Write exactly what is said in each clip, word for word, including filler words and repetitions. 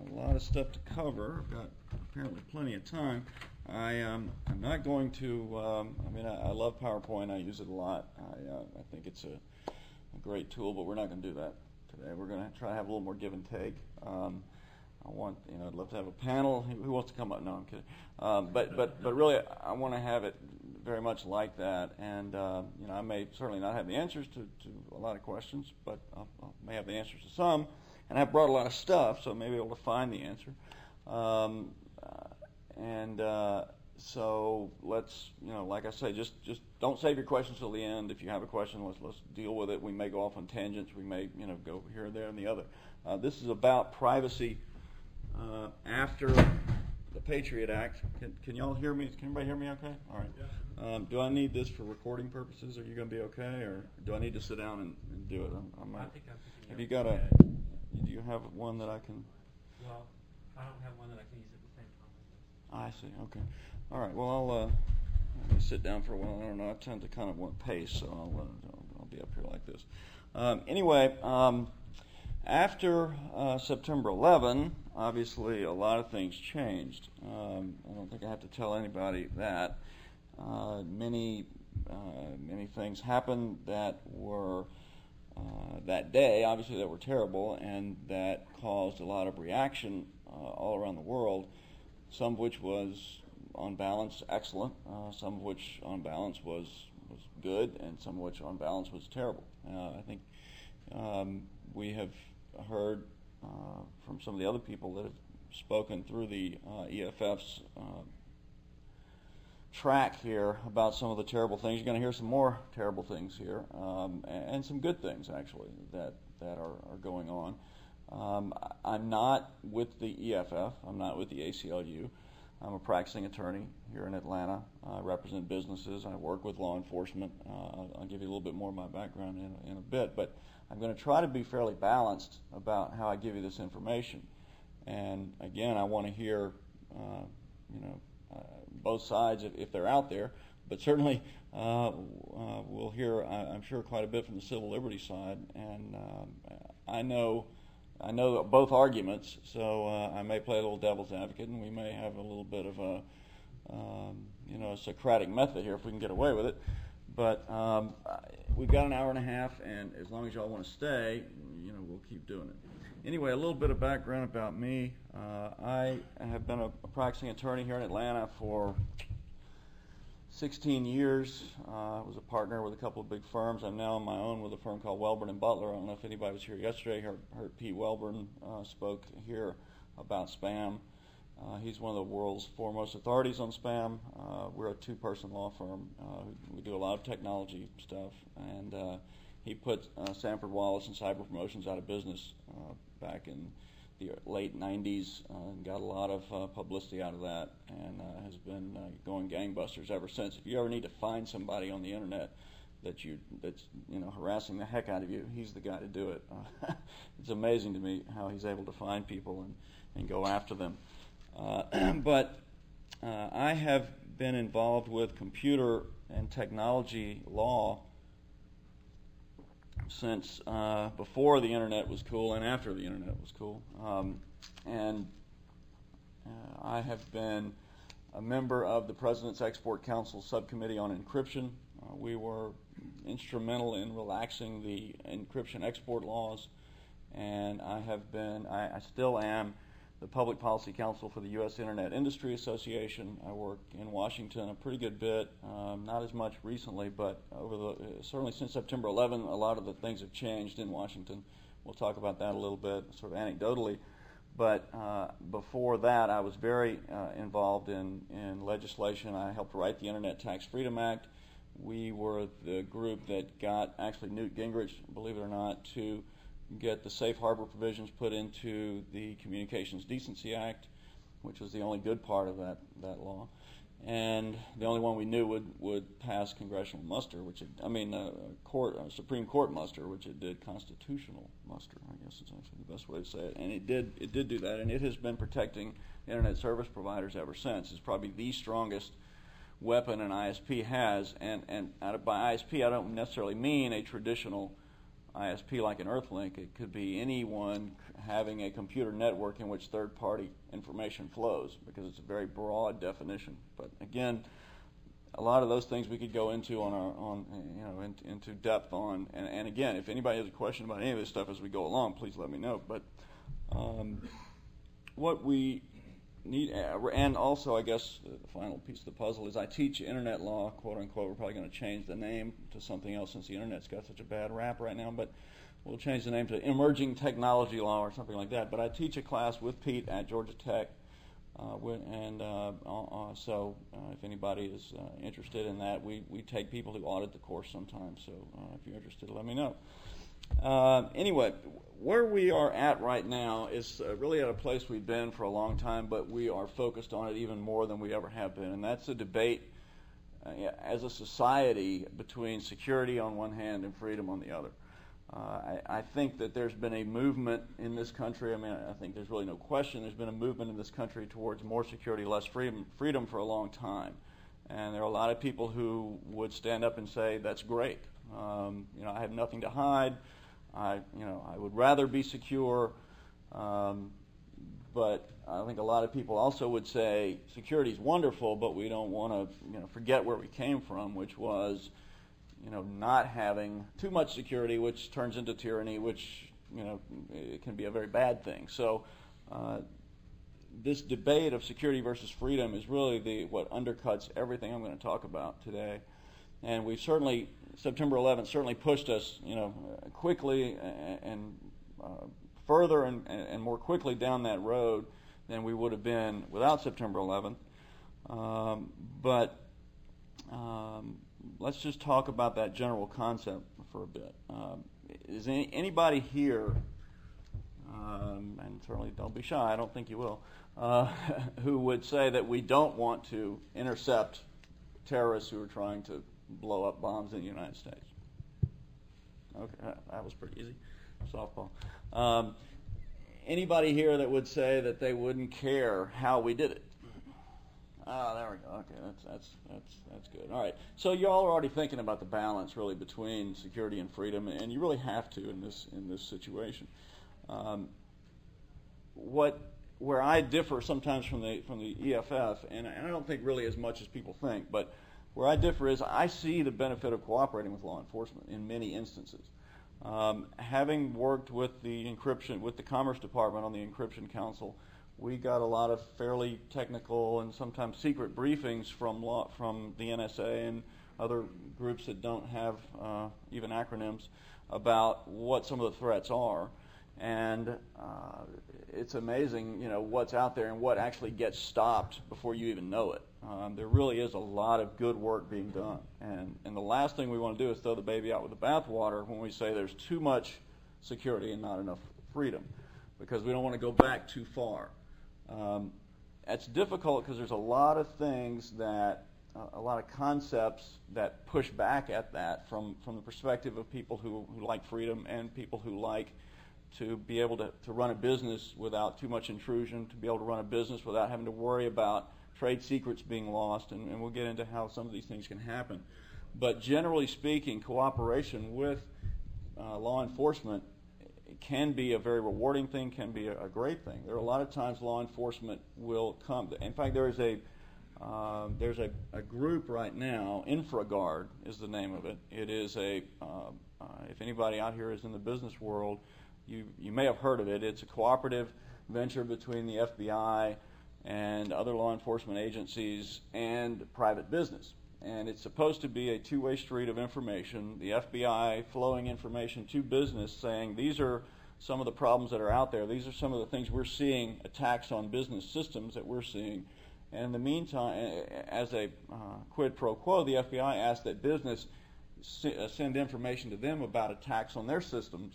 a lot of stuff to cover. I've got apparently plenty of time. I, um, I'm not going to, um, I mean, I, I love PowerPoint. I use it a lot. I, uh, I think it's a, a great tool, but we're not going to do that today. We're going to try to have a little more give and take. Um, I want, you know, I'd love to have a panel. Who, who wants to come up? No, I'm kidding. Um, but, but, but really, I want to have it very much like that. And, uh, you know, I may certainly not have the answers to, to a lot of questions, but I may have the answers to some. And I've brought a lot of stuff, so I may be able to find the answer. Um, uh, and uh, so let's, you know, like I say, just, just don't save your questions till the end. If you have a question, let's let's deal with it. We may go off on tangents. We may, you know, go here, there, and the other. Uh, this is about privacy uh, after the Patriot Act. Can, can y'all hear me? Can everybody hear me okay? All right. Yeah. Um, do I need this for recording purposes? Are you going to be okay? Or do I need to sit down and, and do it? I'm, I'm I think I'm picking Have you got a, do you have one that I can? Well, I don't have one that I can use at the same time. I see. Okay. All right. Well, I'll uh, let me sit down for a while. I don't know. I tend to kind of want pace, so I'll, uh, I'll, I'll be up here like this. Um, anyway, um, after uh, September eleventh, obviously a lot of things changed. Um, I don't think I have to tell anybody that. Uh, many, uh, many things happened that were uh, that day, obviously, that were terrible, and that caused a lot of reaction uh, all around the world. Some of which was, on balance, excellent. Uh, some of which, on balance, was was good, and some of which, on balance, was terrible. Uh, I think um, we have heard uh, from some of the other people that have spoken through the uh, E F F's uh, track here about some of the terrible things. You're going to hear some more terrible things here, um, and, and some good things, actually, that, that are, are going on. Um, I'm not with the E F F. I'm not with the A C L U. I'm a practicing attorney here in Atlanta. I represent businesses. I work with law enforcement. Uh, I'll, I'll give you a little bit more of my background in, in a bit, but I'm going to try to be fairly balanced about how I give you this information. And again, I want to hear, uh, you know, uh, both sides if, if they're out there, but certainly uh, uh, we'll hear, I, I'm sure, quite a bit from the civil liberties side. And um, I know. I know both arguments, so uh, I may play a little devil's advocate, and we may have a little bit of a, um, you know, a Socratic method here if we can get away with it. But um, we've got an hour and a half, and as long as y'all want to stay, you know, we'll keep doing it. Anyway, a little bit of background about me. Uh, I have been a, a practicing attorney here in Atlanta for sixteen years. Uh, I was a partner with a couple of big firms. I'm now on my own with a firm called Welborn and Butler. I don't know if anybody was here yesterday. Heard, heard Pete Welborn uh, spoke here about spam. Uh, he's one of the world's foremost authorities on spam. Uh, we're a two-person law firm. Uh, we do a lot of technology stuff, and uh, he put uh, Sanford Wallace and Cyber Promotions out of business uh, back in the late nineties, uh, and got a lot of uh, publicity out of that, and uh, has been uh, going gangbusters ever since. If you ever need to find somebody on the internet that you that's you know harassing the heck out of you, he's the guy to do it. Uh, it's amazing to me how he's able to find people and, and go after them. Uh, but uh, I have been involved with computer and technology law since uh, before the internet was cool and after the internet was cool. Um, and uh, I have been a member of the President's Export Council Subcommittee on Encryption. Uh, we were instrumental in relaxing the encryption export laws, and I have been, I, I still am, the Public Policy Counsel for the U S Internet Industry Association. I work in Washington a pretty good bit, um, not as much recently, but over the, uh, certainly since September eleventh, a lot of the things have changed in Washington. We'll talk about that a little bit, sort of anecdotally. But uh, before that, I was very uh, involved in, in legislation. I helped write the Internet Tax Freedom Act. We were the group that got actually Newt Gingrich, believe it or not, to get the safe harbor provisions put into the Communications Decency Act, which was the only good part of that, that law, and the only one we knew would, would pass congressional muster, which it, I mean, uh, court, uh, Supreme Court muster, which it did constitutional muster, I guess is actually the best way to say it, and it did, it did do that, and it has been protecting internet service providers ever since. It's probably the strongest weapon an I S P has, and, and out of, by I S P I don't necessarily mean a traditional I S P like an Earthlink. It could be anyone having a computer network in which third-party information flows, because it's a very broad definition. But again, a lot of those things we could go into on our on you know in, into depth on. And, and again, if anybody has a question about any of this stuff as we go along, please let me know. But um, what we need, and also I guess the final piece of the puzzle is I teach internet law, quote unquote. We're probably going to change the name to something else since the internet's got such a bad rap right now, but we'll change the name to emerging technology law or something like that. But I teach a class with Pete at Georgia Tech, uh, and uh, uh, so uh, if anybody is uh, interested in that, we, we take people who audit the course sometimes, so uh, if you're interested, let me know. Uh, anyway, where we are at right now is uh, really at a place we've been for a long time, but we are focused on it even more than we ever have been, and that's a debate uh, as a society between security on one hand and freedom on the other. Uh, I, I think that there's been a movement in this country. I mean, I think there's really no question there's been a movement in this country towards more security, less freedom, freedom for a long time. And there are a lot of people who would stand up and say, that's great. Um, you know, I have nothing to hide. I, you know, I would rather be secure. Um, but I think a lot of people also would say security is wonderful, but we don't want to, you know, forget where we came from, which was, you know, not having too much security, which turns into tyranny, which, you know, it can be a very bad thing. So uh, this debate of security versus freedom is really the what undercuts everything I'm going to talk about today. And we've certainly, September eleventh certainly pushed us, you know, quickly and, and uh, further and, and more quickly down that road than we would have been without September eleventh. Um, but um, let's just talk about that general concept for a bit. Um, is any, anybody here, um, and certainly don't be shy, I don't think you will, uh, who would say that we don't want to intercept terrorists who are trying to blow up bombs in the United States? Okay, that was pretty easy. Softball. Um, anybody here that would say that they wouldn't care how we did it? Ah, there we go. Okay, that's that's that's that's good. All right. So y'all are already thinking about the balance, really, between security and freedom, and you really have to in this in this situation. Um, what where I differ sometimes from the from the E F F, and, and I don't think really as much as people think, but where I differ is I see the benefit of cooperating with law enforcement in many instances. Um, having worked with the encryption, with the Commerce Department on the Encryption Council, we got a lot of fairly technical and sometimes secret briefings from law, from the N S A and other groups that don't have uh, even acronyms about what some of the threats are. And uh, it's amazing, you know, what's out there and what actually gets stopped before you even know it. Um, there really is a lot of good work being done. And, and the last thing we want to do is throw the baby out with the bathwater when we say there's too much security and not enough freedom, because we don't want to go back too far. Um, it's difficult because there's a lot of things that, uh, a lot of concepts that push back at that from, from the perspective of people who, who like freedom and people who like to be able to, to run a business without too much intrusion, to be able to run a business without having to worry about trade secrets being lost, and, and we'll get into how some of these things can happen. But generally speaking, cooperation with uh, law enforcement can be a very rewarding thing, can be a, a great thing. There are a lot of times law enforcement will come. In fact, there is a uh, there's a, a group right now, InfraGard is the name of it. It is a, uh, uh, if anybody out here is in the business world, you, you may have heard of it. It's a cooperative venture between the F B I and other law enforcement agencies and private business. And it's supposed to be a two-way street of information, the F B I flowing information to business saying these are some of the problems that are out there. These are some of the things we're seeing, attacks on business systems that we're seeing. And in the meantime, as a uh, quid pro quo, the F B I asks that business send information to them about attacks on their systems.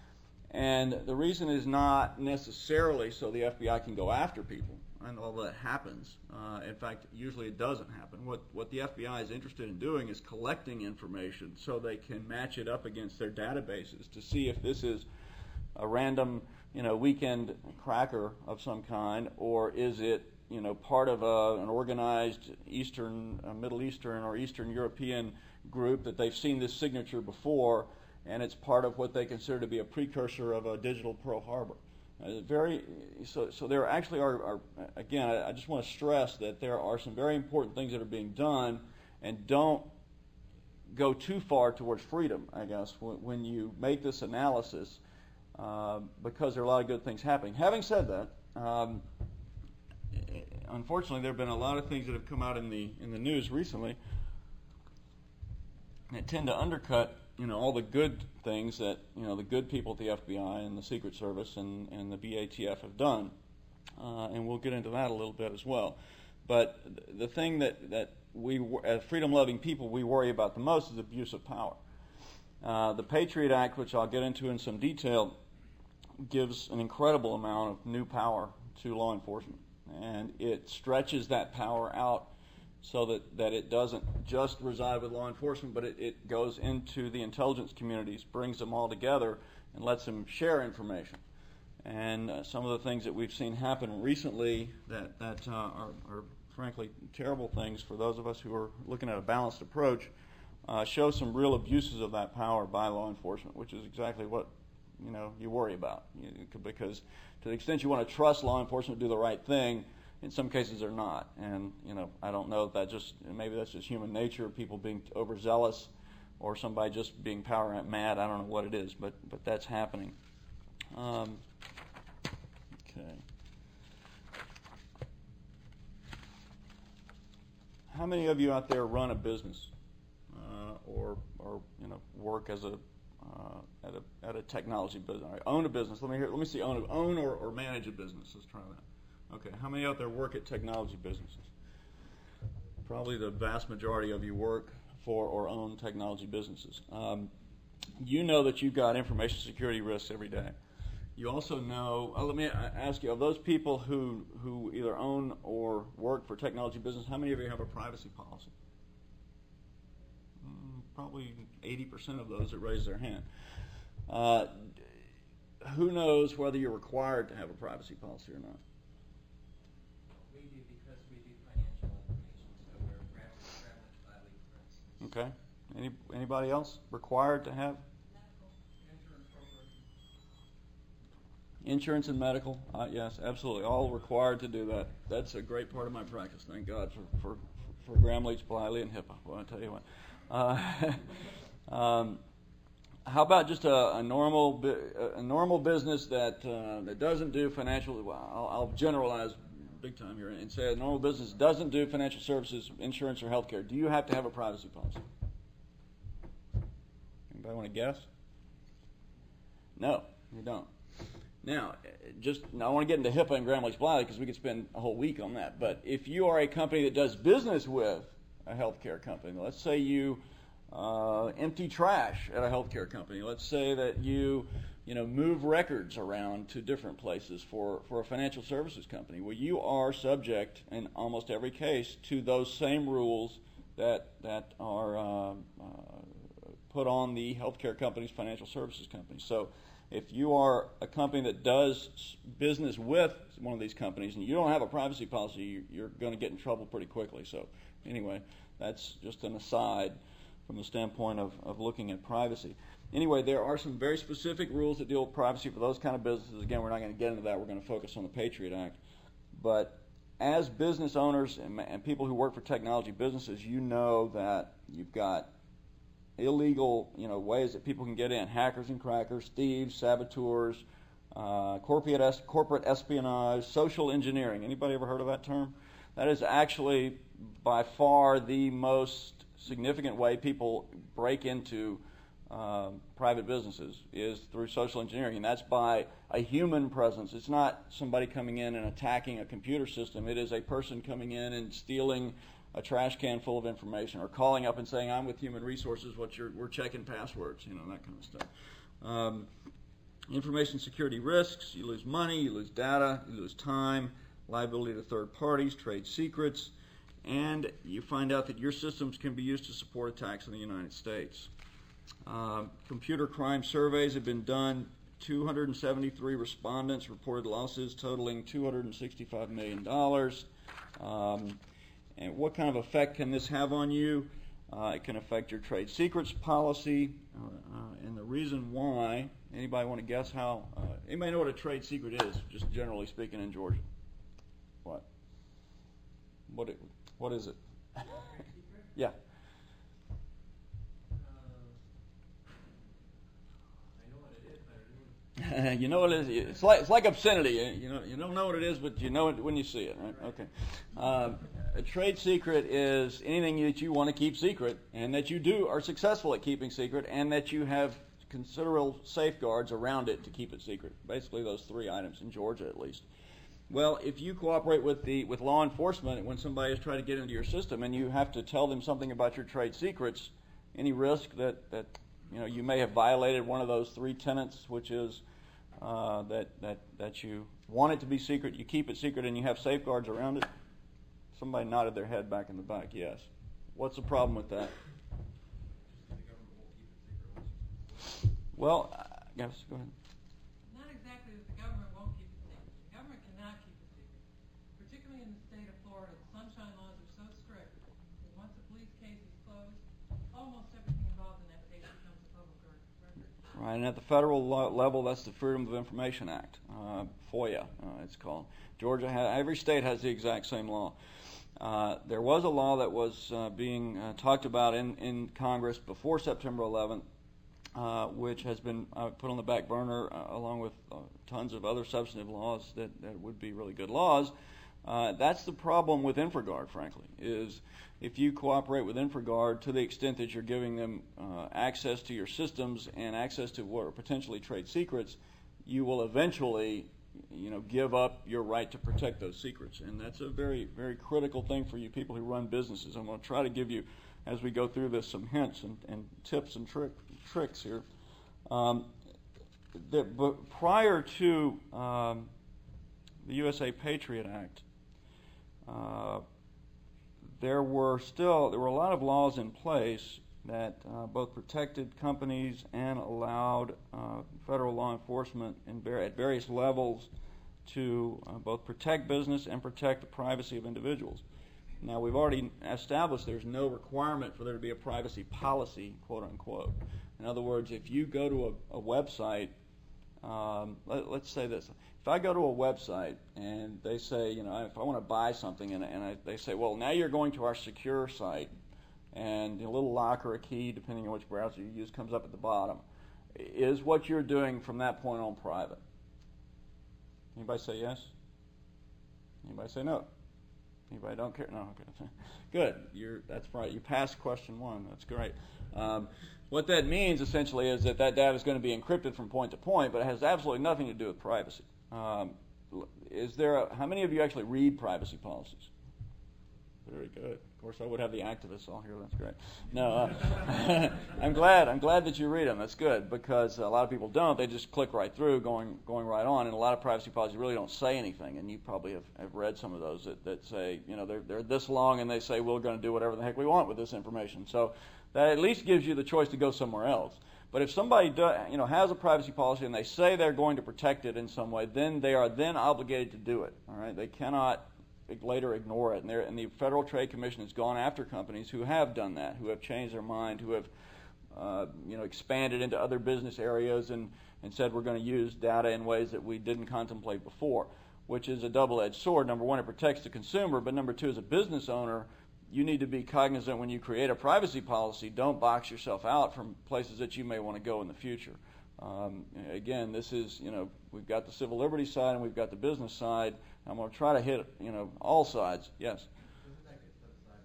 And the reason is not necessarily so the F B I can go after people, and all that happens. Uh, in fact, usually it doesn't happen. What what the F B I is interested in doing is collecting information so they can match it up against their databases to see if this is a random, you know, weekend cracker of some kind, or is it, you know, part of a, an organized Eastern, uh, Middle Eastern or Eastern European group that they've seen this signature before, and it's part of what they consider to be a precursor of a digital Pearl Harbor. Uh, very so. So there actually are, are again. I, I just want to stress that there are some very important things that are being done, and don't go too far towards freedom, I guess, when, when you make this analysis, uh, because there are a lot of good things happening. Having said that, um, unfortunately, there have been a lot of things that have come out in the in the news recently that tend to undercut, you know, all the good things that, you know, the good people at the F B I and the Secret Service and, and the B A T F have done, uh, and we'll get into that a little bit as well. But the thing that that we, as freedom-loving people, we worry about the most is abuse of power. Uh, the Patriot Act, which I'll get into in some detail, gives an incredible amount of new power to law enforcement, and it stretches that power out so that, that it doesn't just reside with law enforcement, but it, it goes into the intelligence communities, brings them all together, and lets them share information. And uh, some of the things that we've seen happen recently that, that uh, are, are frankly terrible things for those of us who are looking at a balanced approach, uh, show some real abuses of that power by law enforcement, which is exactly what, you know, you worry about. You, because to the extent you want to trust law enforcement to do the right thing, in some cases they're not. And, you know, I don't know if that just, maybe that's just human nature, people being overzealous, or somebody just being power mad. I don't know what it is, but, but that's happening. Um, okay. How many of you out there run a business, uh, or, or you know, work as a uh, at a at a technology business? All right, own a business. Let me hear. Let me see. Own, a, own or, or manage a business. Let's try that. Okay. How many out there work at technology businesses? Probably the vast majority of you work for or own technology businesses. Um, you know that you've got information security risks every day. You also know, uh, let me ask you, of those people who, who either own or work for technology business, how many of you have a privacy policy? Mm, probably eighty percent of those that raise their hand. Uh, who knows whether you're required to have a privacy policy or not? We do, because we do financial information, so we're Greenwich Filey, for instance. Okay. Any, anybody else required to have? Insurance and medical, uh, yes, absolutely, all required to do that. That's a great part of my practice. Thank God for for, for Graham Leach, Bliley, and HIPAA. Well, I tell you what. Uh, um, how about just a, a normal a normal business that uh, that doesn't do financial? Well, I'll, I'll generalize big time here and say a normal business doesn't do financial services, insurance, or healthcare. Do you have to have a privacy policy? Anybody want to guess? No, you don't. Now, just now I want to get into HIPAA and Graham Leach Bliley because we could spend a whole week on that. But if you are a company that does business with a healthcare company, let's say you uh, empty trash at a healthcare company. Let's say that you, you know, move records around to different places for, for a financial services company. Well, you are subject in almost every case to those same rules that that are uh, uh, put on the healthcare companies, financial services companies. So if you are a company that does business with one of these companies and you don't have a privacy policy, you're going to get in trouble pretty quickly. So anyway, that's just an aside from the standpoint of, of looking at privacy. Anyway, there are some very specific rules that deal with privacy for those kind of businesses. Again, we're not going to get into that. We're going to focus on the Patriot Act. But as business owners and, and people who work for technology businesses, you know that you've got illegal, you know, ways that people can get in: hackers and crackers, thieves, saboteurs, uh, corporate es- corporate espionage, social engineering. Anybody ever heard of that term? That is actually by far the most significant way people break into uh, private businesses, is through social engineering, and that's by a human presence. It's not somebody coming in and attacking a computer system. It is a person coming in and stealing a trash can full of information, or calling up and saying, "I'm with Human Resources. What's your? We're checking passwords." You know, that kind of stuff. Um, information security risks: you lose money, you lose data, you lose time, liability to third parties, trade secrets, and you find out that your systems can be used to support attacks in the United States. Um, computer crime surveys have been done. two hundred seventy-three respondents reported losses totaling two hundred sixty-five million dollars. Um, And what kind of effect can this have on you? Uh, it can affect your trade secrets policy, uh, uh, and the reason why. Anybody want to guess how? Uh, anybody know what a trade secret is? Just generally speaking, in Georgia. What? What? It, what is it? Yeah. You know what it is? It's like it's like obscenity. You know, you don't know what it is, but you know it when you see it, right? Okay. Um, a trade secret is anything that you want to keep secret, and that you do are successful at keeping secret, and that you have considerable safeguards around it to keep it secret. Basically, those three items in Georgia, at least. Well, if you cooperate with the with law enforcement when somebody is trying to get into your system, and you have to tell them something about your trade secrets, any risk that that you know you may have violated one of those three tenets, which is uh, that that that you want it to be secret, you keep it secret, and you have safeguards around it. Somebody nodded their head back in the back. Yes. What's the problem with that? Well, I guess go ahead. Not exactly that the government won't keep it secret. The government cannot keep it secret, particularly in the state of Florida. The sunshine laws are so strict that once a police case is closed, almost everything involved in that case becomes a public record. Right, and at the federal lo- level, that's the Freedom of Information Act, uh, FOIA, uh, it's called. Georgia, ha- every state has the exact same law. Uh, there was a law that was uh, being uh, talked about in, in Congress before September eleventh, uh, which has been uh, put on the back burner uh, along with uh, tons of other substantive laws that, that would be really good laws. Uh, that's the problem with InfraGard, frankly, is if you cooperate with InfraGard to the extent that you're giving them uh, access to your systems and access to what are potentially trade secrets, you will eventually you know, give up your right to protect those secrets. And that's a very, very critical thing for you people who run businesses. I'm going to try to give you, as we go through this, some hints and, and tips and trick, tricks here. Um, the, but prior to um, the U S A Patriot Act, uh, there were still, there were a lot of laws in place that uh, both protected companies and allowed uh, federal law enforcement in var- at various levels to uh, both protect business and protect the privacy of individuals. Now, we've already established there's no requirement for there to be a privacy policy, quote unquote. In other words, if you go to a, a website, um, let, let's say this. If I go to a website and they say, you know, if I want to buy something and, and I, they say, well, now you're going to our secure site, and a little lock or a key, depending on which browser you use, comes up at the bottom. Is what you're doing from that point on private? Anybody say yes? Anybody say no? Anybody don't care? No, okay. Good. You're, that's right. You passed question one. That's great. Um, what that means, essentially, is that that data is going to be encrypted from point to point, but it has absolutely nothing to do with privacy. Um, is there a, how many of you actually read privacy policies? Very good. Of course, I would have the activists all here. That's great. No, uh, I'm glad. I'm glad that you read them. That's good, because a lot of people don't. They just click right through, going going right on. And a lot of privacy policies really don't say anything. And you probably have, have read some of those that, that say, you know, they're they're this long, and they say we're going to do whatever the heck we want with this information. So that at least gives you the choice to go somewhere else. But if somebody do, you know has a privacy policy and they say they're going to protect it in some way, then they are then obligated to do it. All right, they cannot later ignore it. And, and the Federal Trade Commission has gone after companies who have done that, who have changed their mind, who have uh, you know, expanded into other business areas and, and said we're going to use data in ways that we didn't contemplate before, which is a double-edged sword. Number one, it protects the consumer, but number two, as a business owner, you need to be cognizant when you create a privacy policy, don't box yourself out from places that you may want to go in the future. Um, again, this is, you know, we've got the civil liberties side and we've got the business side. I'm going to try to hit, you know, all sides. Yes? Doesn't that get set aside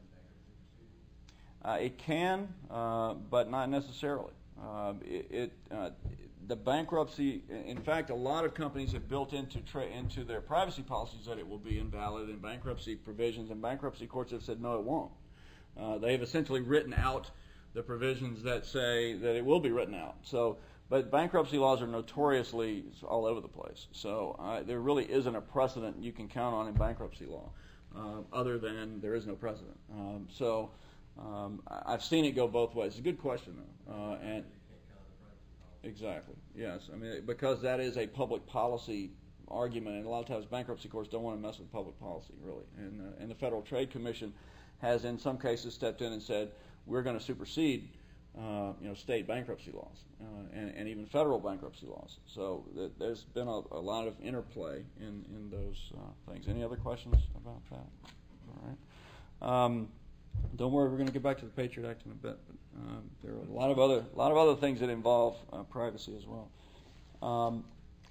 in bankruptcy proceedings? Uh, it can, uh, but not necessarily. Uh, it, it uh, the bankruptcy, in fact, a lot of companies have built into tra- into their privacy policies that it will be invalid in bankruptcy provisions, and bankruptcy courts have said no, it won't. Uh, they've essentially written out the provisions that say that it will be written out. So. But bankruptcy laws are notoriously all over the place. So uh, there really isn't a precedent you can count on in bankruptcy law, uh, other than there is no precedent. Um, so um, I've seen it go both ways. It's a good question, though. Uh, and exactly, yes. I mean, because that is a public policy argument, and a lot of times bankruptcy courts don't want to mess with public policy, really. And, uh, and the Federal Trade Commission has, in some cases, stepped in and said, we're going to supersede uh, you know, state bankruptcy laws uh, and, and even federal bankruptcy laws. So th- there's been a, a lot of interplay in, in those uh, things. Any other questions about that? All right. Um, don't worry, we're going to get back to the Patriot Act in a bit, but um, there are a lot of other, a lot of other things that involve uh, privacy as well. Um,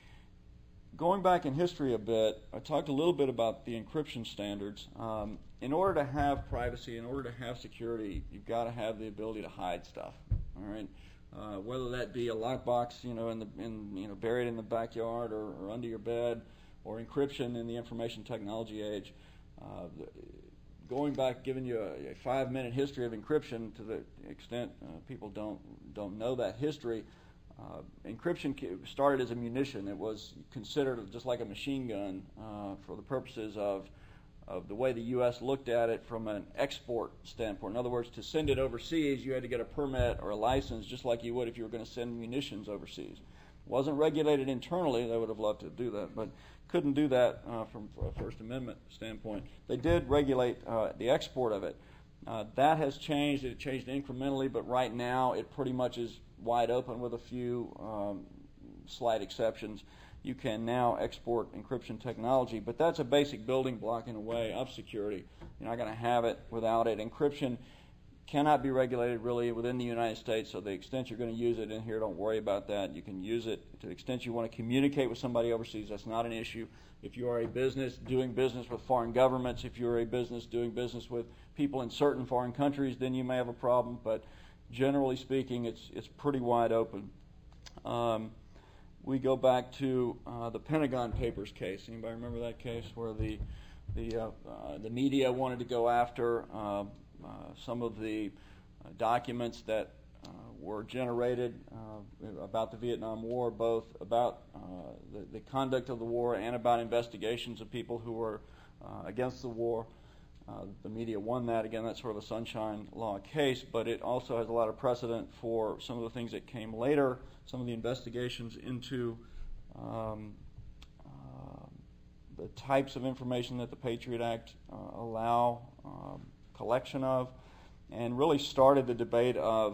going back in history a bit, I talked a little bit about the encryption standards. Um, in order to have privacy, in order to have security, you've got to have the ability to hide stuff. All right, uh, whether that be a lockbox, you know, in the in you know buried in the backyard or, or under your bed, or encryption in the information technology age. Uh, the, Going back, giving you a, a five-minute history of encryption, to the extent uh, people don't don't know that history, uh, encryption started as a munition. It was considered just like a machine gun uh, for the purposes of of the way the U S looked at it from an export standpoint. In other words, to send it overseas, you had to get a permit or a license, just like you would if you were going to send munitions overseas. It wasn't regulated internally. They would have loved to do that, but couldn't do that uh, from a First Amendment standpoint. They did regulate uh, the export of it. Uh, that has changed. It changed incrementally, but right now it pretty much is wide open with a few um, slight exceptions. You can now export encryption technology, but that's a basic building block in a way of security. You're not going to have it without it. Encryption cannot be regulated really within the United States, so the extent you're going to use it in here, don't worry about that. You can use it to the extent you want to communicate with somebody overseas. That's not an issue. If you are a business doing business with foreign governments, if you're a business doing business with people in certain foreign countries, then you may have a problem, but generally speaking, it's it's pretty wide open. Um, we go back to uh, the Pentagon Papers case. Anybody remember that case where the the uh, uh, the media wanted to go after uh, Uh, some of the uh, documents that uh, were generated uh, about the Vietnam War, both about uh, the, the conduct of the war and about investigations of people who were uh, against the war. Uh, the media won that. Again, that's sort of a sunshine law case, but it also has a lot of precedent for some of the things that came later, some of the investigations into um, uh, the types of information that the Patriot Act uh, allow um, collection of, and really started the debate of,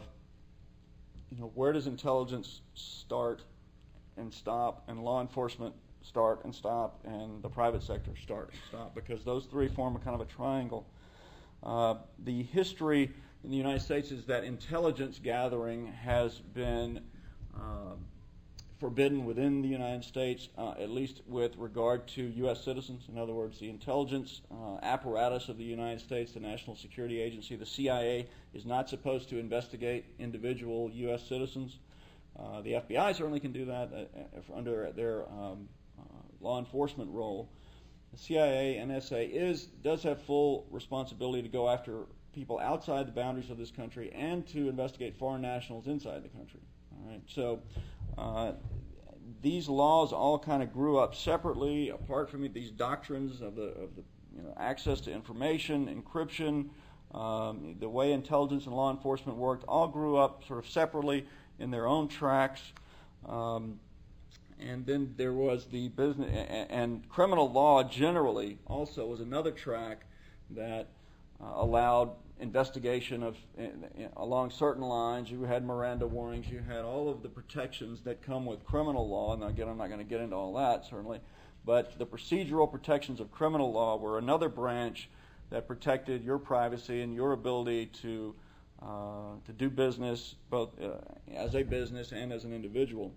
you know, where does intelligence start and stop, and law enforcement start and stop, and the private sector start and stop, because those three form a kind of a triangle. Uh, the history in the United States is that intelligence gathering has been uh, forbidden within the United States, uh, at least with regard to U S citizens. In other words, the intelligence uh, apparatus of the United States, the National Security Agency, the C I A, is not supposed to investigate individual U S citizens. Uh, the F B I certainly can do that uh, under their um, uh, law enforcement role. The C I A and N S A is does have full responsibility to go after people outside the boundaries of this country and to investigate foreign nationals inside the country. All right, so uh, these laws all kind of grew up separately, apart from these doctrines of the of the you know, access to information, encryption, um, the way intelligence and law enforcement worked, all grew up sort of separately in their own tracks. Um, and then there was the business and, and criminal law generally also was another track that uh, allowed investigation of in, in, along certain lines. You had Miranda warnings, you had all of the protections that come with criminal law, and again I'm not going to get into all that certainly, but the procedural protections of criminal law were another branch that protected your privacy and your ability to uh, to do business both uh, as a business and as an individual.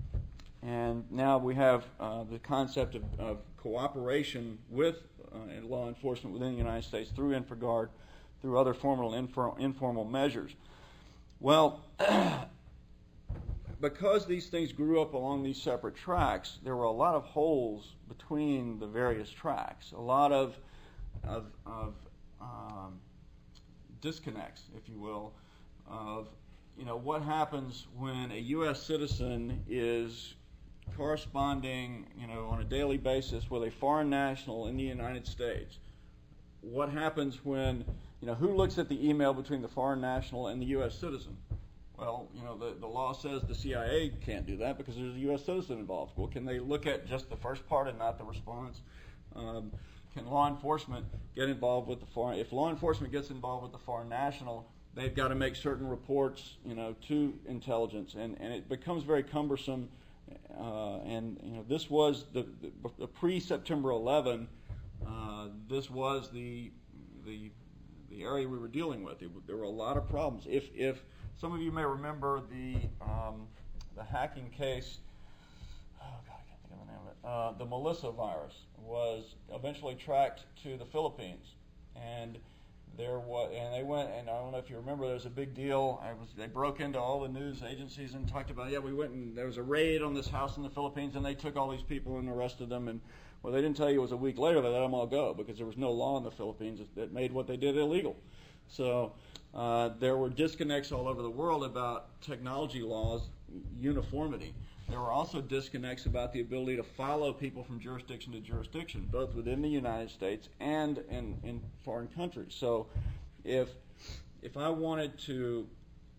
And now we have uh, the concept of, of cooperation with uh, law enforcement within the United States through InfraGard, through other formal and infor- informal measures. Well, because these things grew up along these separate tracks, there were a lot of holes between the various tracks, a lot of, of, of um, disconnects, if you will, of you know what happens when a U S citizen is corresponding, you know, on a daily basis with a foreign national in the United States. What happens when, you know, who looks at the email between the foreign national and the U S citizen? Well, you know, the, the law says the C I A can't do that because there's a U S citizen involved. Well, can they look at just the first part and not the response? Um, can law enforcement get involved with the foreign? If law enforcement gets involved with the foreign national, they've got to make certain reports, you know, to intelligence, and, and it becomes very cumbersome. Uh, and you know, this was the, the, the pre-September eleventh. Uh, this was the the the area we were dealing with. It, there were a lot of problems. If if some of you may remember the um, the hacking case. Oh God, I can't think of the name of it. Uh, the Melissa virus was eventually tracked to the Philippines, and there was, and they went, and I don't know if you remember, there was a big deal. I was, they broke into all the news agencies and talked about, yeah, we went and there was a raid on this house in the Philippines, and they took all these people and arrested them. And well, they didn't tell you it was a week later they let them all go because there was no law in the Philippines that made what they did illegal. So uh, there were disconnects all over the world about technology laws, uniformity. There were also disconnects about the ability to follow people from jurisdiction to jurisdiction, both within the United States and in, in foreign countries. So if if I wanted to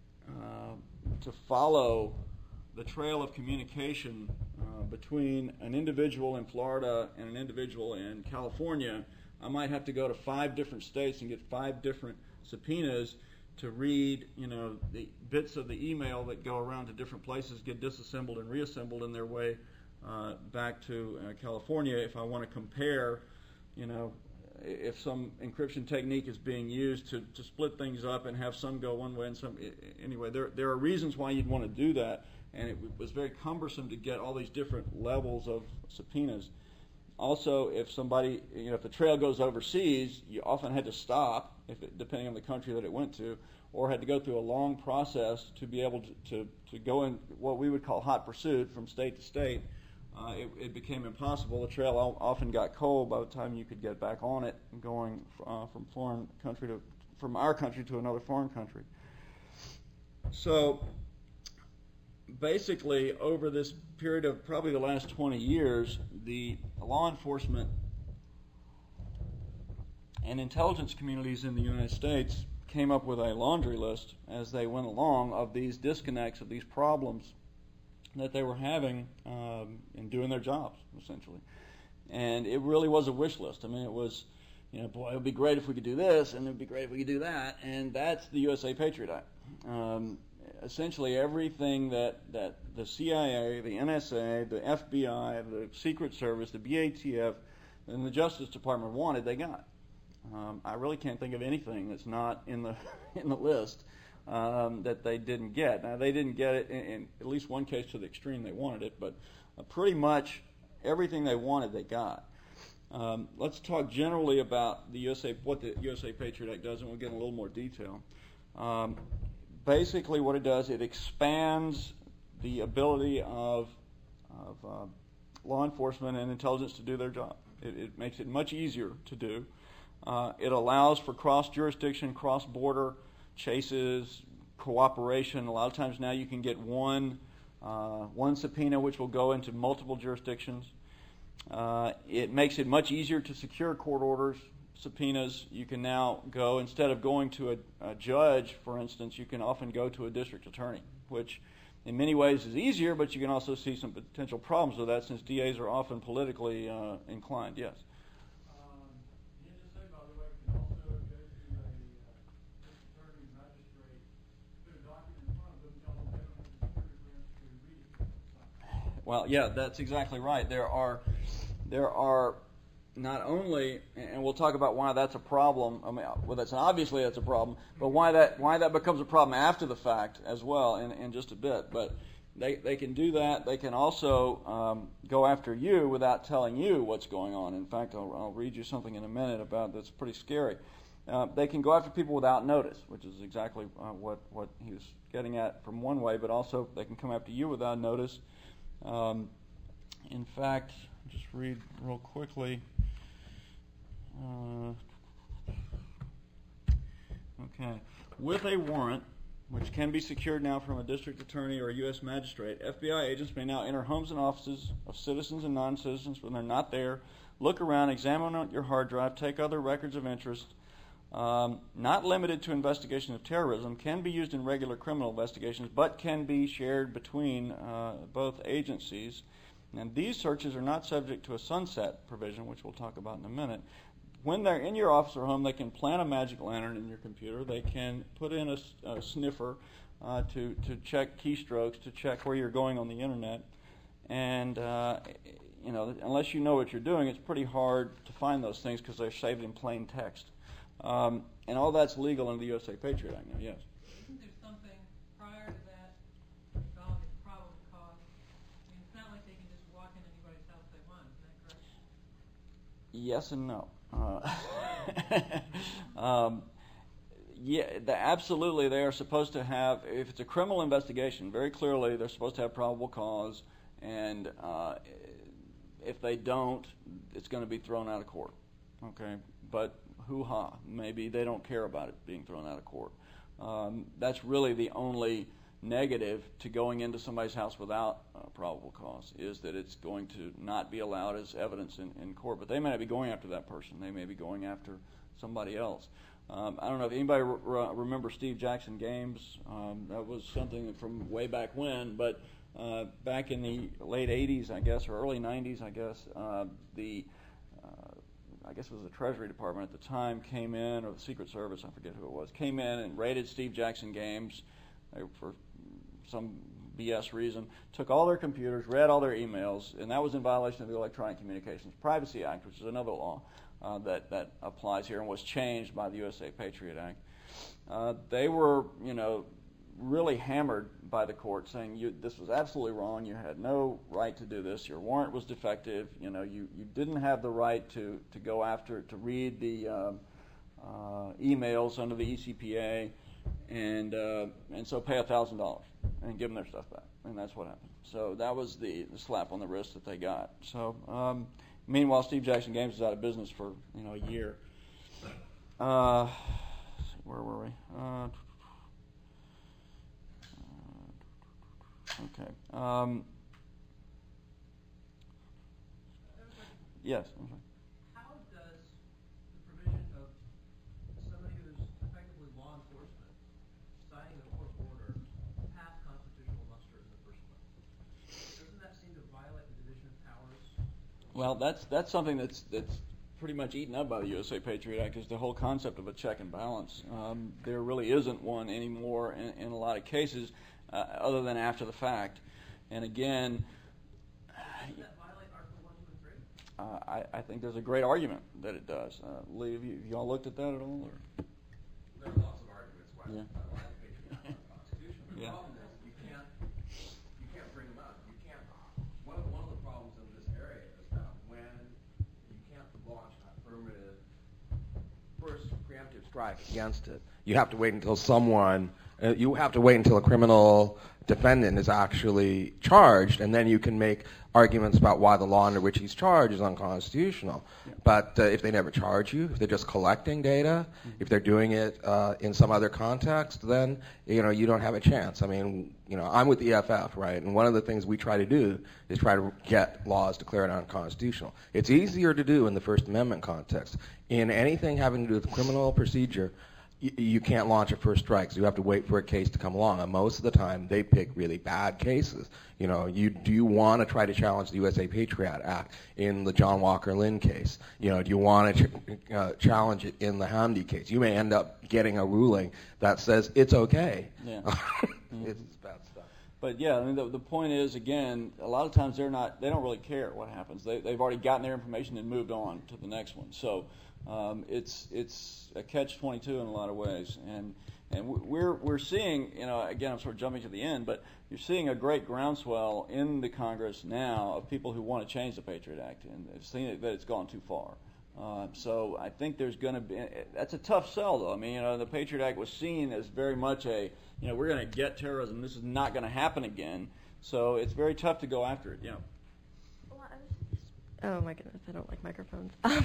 uh, to follow the trail of communication uh, between an individual in Florida and an individual in California, I might have to go to five different states and get five different subpoenas to read, you know, the bits of the email that go around to different places, get disassembled and reassembled in their way uh, back to uh, California. If I want to compare, you know, if some encryption technique is being used to, to split things up and have some go one way and some, anyway, there there are reasons why you'd want to do that, and it was very cumbersome to get all these different levels of subpoenas. Also, if somebody, you know, if the trail goes overseas, you often had to stop, if it, depending on the country that it went to, or had to go through a long process to be able to, to, to go in what we would call hot pursuit from state to state. Uh, it, it became impossible. The trail often got cold by the time you could get back on it, going uh, from foreign country to from our country to another foreign country. So basically, over this period of probably the last twenty years, the law enforcement and intelligence communities in the United States came up with a laundry list as they went along of these disconnects, of these problems that they were having um, in doing their jobs, essentially. And it really was a wish list. I mean, it was, you know, boy, it would be great if we could do this, and it would be great if we could do that, and that's the U S A Patriot Act. Um, essentially everything that, that the C I A, the N S A, the F B I, the Secret Service, the B A T F, and the Justice Department wanted, they got. Um, I really can't think of anything that's not in the in the list um, that they didn't get. Now, they didn't get it in, in at least one case to the extreme they wanted it, but uh, pretty much everything they wanted, they got. Um, let's talk generally about the U S A, what the U S A Patriot Act does, and we'll get in a little more detail. Um, basically, what it does, it expands the ability of, of uh, law enforcement and intelligence to do their job. It, it makes it much easier to do. Uh, it allows for cross-jurisdiction, cross-border chases, cooperation. A lot of times now you can get one uh, one subpoena which will go into multiple jurisdictions. Uh, it makes it much easier to secure court orders, subpoenas. You can now go, instead of going to a, a judge, for instance, you can often go to a district attorney, which in many ways is easier, but you can also see some potential problems with that since D As are often politically uh, inclined. Yes? Well, yeah, that's exactly right. There are, there are not only, and we'll talk about why that's a problem. I mean, well, that's obviously that's a problem, but why that why that becomes a problem after the fact as well, in, in just a bit. But they they can do that. They can also um, go after you without telling you what's going on. In fact, I'll, I'll read you something in a minute about that's pretty scary. Uh, they can go after people without notice, which is exactly uh, what what he was getting at from one way. But also, they can come after you without notice. Um, in fact, just read real quickly. Uh, okay. With a warrant, which can be secured now from a district attorney or a U S magistrate, F B I agents may now enter homes and offices of citizens and non-citizens when they're not there, look around, examine your hard drive, take other records of interest. Um, not limited to investigation of terrorism, can be used in regular criminal investigations, but can be shared between uh, both agencies. And these searches are not subject to a sunset provision, which we'll talk about in a minute. when they're in your office or home, they can plant a magic lantern in your computer. They can put in a, s- a sniffer uh, to, to check keystrokes, to check where you're going on the internet. And, uh, you know, unless you know what you're doing, it's pretty hard to find those things because they're saved in plain text. Um, and all that's legal under the U S A Patriot Act now, yes. Isn't there something prior to that involving probable cause? I mean, it's not like they can just walk in anybody's house they want, is that correct? Yes and no. Uh, um, yeah, the, absolutely. They are supposed to have, if it's a criminal investigation, very clearly they're supposed to have probable cause, and uh, if they don't, it's going to be thrown out of court. Okay, but hoo-ha, maybe they don't care about it being thrown out of court. Um, that's really the only negative to going into somebody's house without uh, probable cause, is that it's going to not be allowed as evidence in, in court. But they may not be going after that person. They may be going after somebody else. Um, I don't know if anybody re- re- remember Steve Jackson Games. Um, that was something from way back when, but uh, back in the late eighties, I guess, or early nineties, I guess, uh, the uh, I guess it was the Treasury Department at the time came in, or the Secret Service, I forget who it was, came in and raided Steve Jackson Games. They, for some B S reason, took all their computers, read all their emails, and that was in violation of the Electronic Communications Privacy Act, which is another law uh, that, that applies here and was changed by the U S A Patriot Act. Uh, they were, you know, really hammered by the court, saying you, this was absolutely wrong. You had no right to do this. Your warrant was defective. You know, you, you didn't have the right to, to go after, to read the um, uh, emails under the E C P A. And uh, and so pay a thousand dollars and give them their stuff back, and that's what happened. So that was the, the slap on the wrist that they got. So um, meanwhile, Steve Jackson Games was out of business for you know a year. Uh, where were we? Uh, okay. Um, yes. I'm sorry. How does the provision of somebody who's effectively law enforcement signing a court order pass constitutional muster in the first place? Doesn't that seem to violate the division of powers? Well, that's that's something that's that's pretty much eaten up by the U S A Patriot Act, is the whole concept of a check and balance. Um, there really isn't one anymore in, in a lot of cases, uh, other than after the fact. And again, Doesn't that violate Article one, two, and three? uh, I, I think there's a great argument that it does. Uh, Lee, have you, have y'all looked at that at all? Or? There are lots of arguments why Yeah. why the Patriot Act is unconstitutional. The Yeah. problem is you can't you can't bring them up. You can't. One of the, one of the problems in this area is that when you can't launch an affirmative first preemptive strike against it, you have to wait until someone. Uh, you have to wait until a criminal defendant is actually charged, and then you can make arguments about why the law under which he's charged is unconstitutional. Yeah. But uh, if they never charge you, if they're just collecting data, mm-hmm. if they're doing it uh, in some other context, then you know you don't have a chance. I mean, you know, I'm with the E F F, right? And one of the things we try to do is try to get laws declared unconstitutional. It's easier to do in the First Amendment context. In anything having to do with criminal procedure, you can't launch a first strike, so you have to wait for a case to come along. And most of the time, they pick really bad cases. You know, you do you want to try to challenge the U S A Patriot Act in the John Walker Lynn case? You know, do you want to ch- uh, challenge it in the Hamdi case? You may end up getting a ruling that says it's okay. Yeah. mm-hmm. It's bad stuff. But yeah, I mean, the, the point is, again, a lot of times they're not, they don't really care what happens. They, they've already gotten their information and moved on to the next one. So um, it's it's a catch twenty-two in a lot of ways. And and we're we're seeing, you know, again, I'm sort of jumping to the end, but you're seeing a great groundswell in the Congress now of people who want to change the Patriot Act, and they've seen that it's gone too far. Uh, so I think there's going to be, that's a tough sell, though. I mean, you know, the Patriot Act was seen as very much a, you know, we're going to get terrorism. This is not going to happen again. So it's very tough to go after it. Yeah. Well, I was just, oh my goodness, I don't like microphones. Um,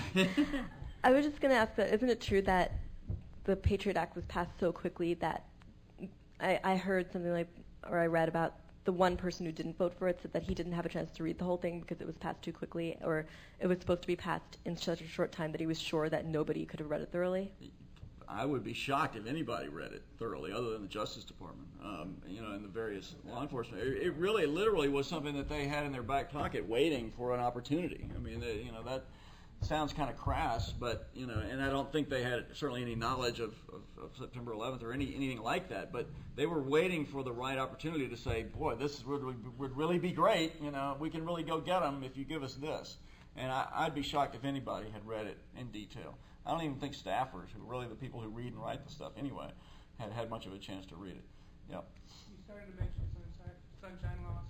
I was just going to ask that, isn't it true that the Patriot Act was passed so quickly that I, I heard something like, or I read about the one person who didn't vote for it said that he didn't have a chance to read the whole thing because it was passed too quickly, or it was supposed to be passed in such a short time that he was sure that nobody could have read it thoroughly? I would be shocked if anybody read it thoroughly, other than the Justice Department, um, you know, and the various law enforcement. It, it really, literally, was something that they had in their back pocket, waiting for an opportunity. I mean, they, you know, that. sounds kind of crass, but you know, and I don't think they had certainly any knowledge of, of, of September eleventh or any anything like that. But they were waiting for the right opportunity to say, "Boy, this is, would would really be great. You know, we can really go get them if you give us this." And I, I'd be shocked if anybody had read it in detail. I don't even think staffers, who are really the people who read and write the stuff anyway, had had much of a chance to read it. Yep. You started to mention sunshine, sunshine laws.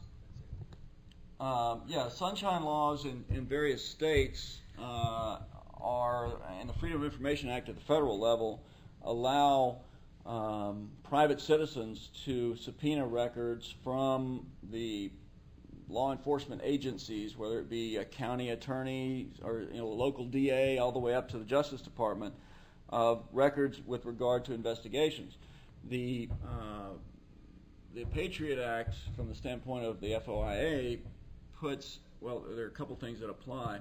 Um, yeah, sunshine laws in, in various states uh, are, and the Freedom of Information Act at the federal level, allow um, private citizens to subpoena records from the law enforcement agencies, whether it be a county attorney or you know, a local D A, all the way up to the Justice Department, of records with regard to investigations. The uh, the Patriot Act, from the standpoint of the F O I A, puts, well, there are a couple things that apply.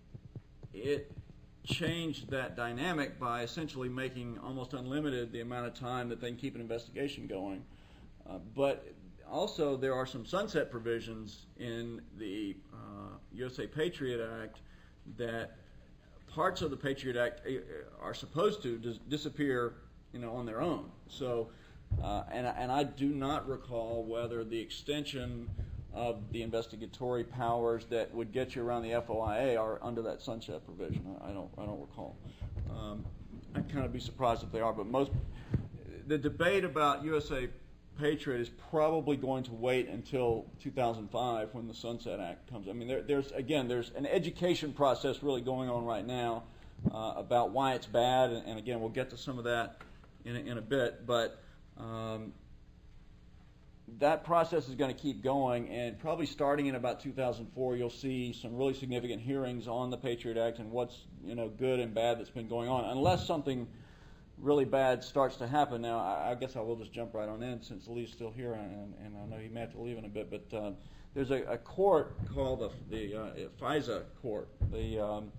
It changed that dynamic by essentially making almost unlimited the amount of time that they can keep an investigation going. Uh, but also there are some sunset provisions in the uh, U S A Patriot Act that parts of the Patriot Act are supposed to dis- disappear, you know, on their own. So, uh, and, and I do not recall whether the extension of the investigatory powers that would get you around the F O I A are under that sunset provision. I don't, I don't recall. Um, I'd kind of be surprised if they are, but most the debate about U S A Patriot is probably going to wait until two thousand five when the Sunset Act comes. I mean, there, there's again, there's an education process really going on right now uh, about why it's bad, and, and again, we'll get to some of that in a, in a bit, but. Um, That process is going to keep going, and probably starting in about two thousand four, you'll see some really significant hearings on the Patriot Act and what's you know good and bad that's been going on. Unless something really bad starts to happen. Now, I, I guess I will just jump right on in since Lee's still here, and, and I know he may have to leave in a bit. But uh, there's a, a court called the, the uh, FISA court. The um,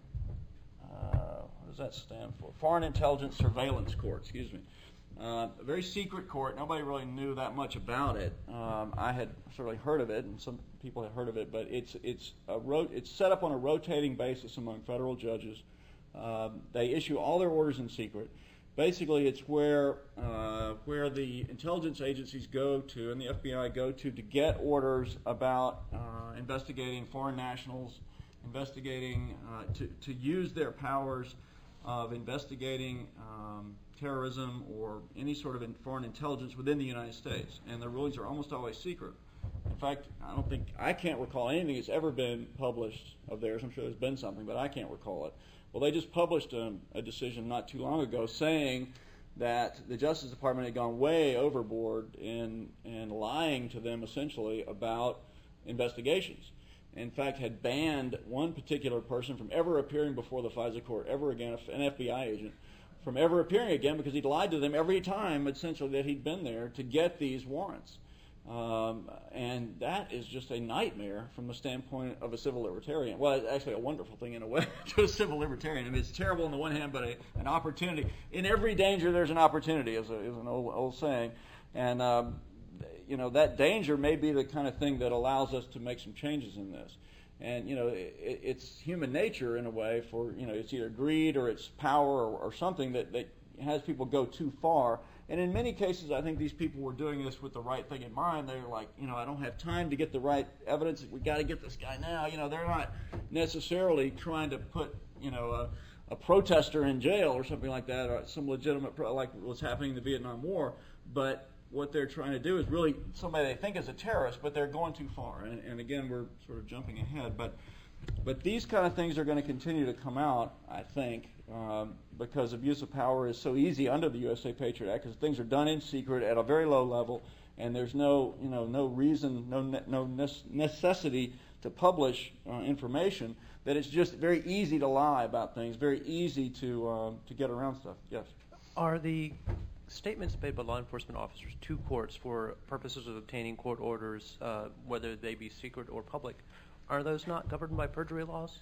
uh, what does that stand for? Foreign Intelligence Surveillance Court. Excuse me. Uh, a very secret court. Nobody really knew that much about it. Um, I had certainly heard of it, and some people had heard of it, but it's it's a ro- it's set up on a rotating basis among federal judges. Um, they issue all their orders in secret. Basically, it's where uh, where the intelligence agencies go to and the F B I go to to get orders about uh, investigating foreign nationals, investigating uh, to to use their powers of investigating um, terrorism or any sort of in foreign intelligence within the United States, and the rulings are almost always secret. In fact, I don't think I can't recall anything that's ever been published of theirs. I'm sure there's been something, but I can't recall it. Well, they just published a, a decision not too long ago saying that the Justice Department had gone way overboard in in lying to them essentially about investigations. In fact, had banned one particular person from ever appearing before the FISA court ever again, an F B I agent, from ever appearing again because he'd lied to them every time, essentially, that he'd been there to get these warrants. Um, and that is just a nightmare from the standpoint of a civil libertarian. Well, it's actually a wonderful thing in a way to a civil libertarian. I mean, it's terrible on the one hand, but a, an opportunity. In every danger, there's an opportunity, is, a, is an old, old saying. And, um, you know, that danger may be the kind of thing that allows us to make some changes in this. And, you know, it, it's human nature in a way for, you know, it's either greed or it's power or, or something that, that has people go too far. And in many cases, I think these people were doing this with the right thing in mind. They're like, you know, I don't have time to get the right evidence. We got to get this guy now. You know, they're not necessarily trying to put, you know, a, a protester in jail or something like that, or some legitimate, pro- like what's happening in the Vietnam War. But what they're trying to do is really somebody they think is a terrorist, but they're going too far. And, and again, we're sort of jumping ahead. But but these kind of things are going to continue to come out, I think, um, because abuse of power is so easy under the U S A Patriot Act, because things are done in secret at a very low level, and there's no you know no reason, no ne- no necessity to publish uh, information. That it's just very easy to lie about things, very easy to um, to get around stuff. Yes. Are the statements made by law enforcement officers to courts for purposes of obtaining court orders, uh, whether they be secret or public, are those not governed by perjury laws?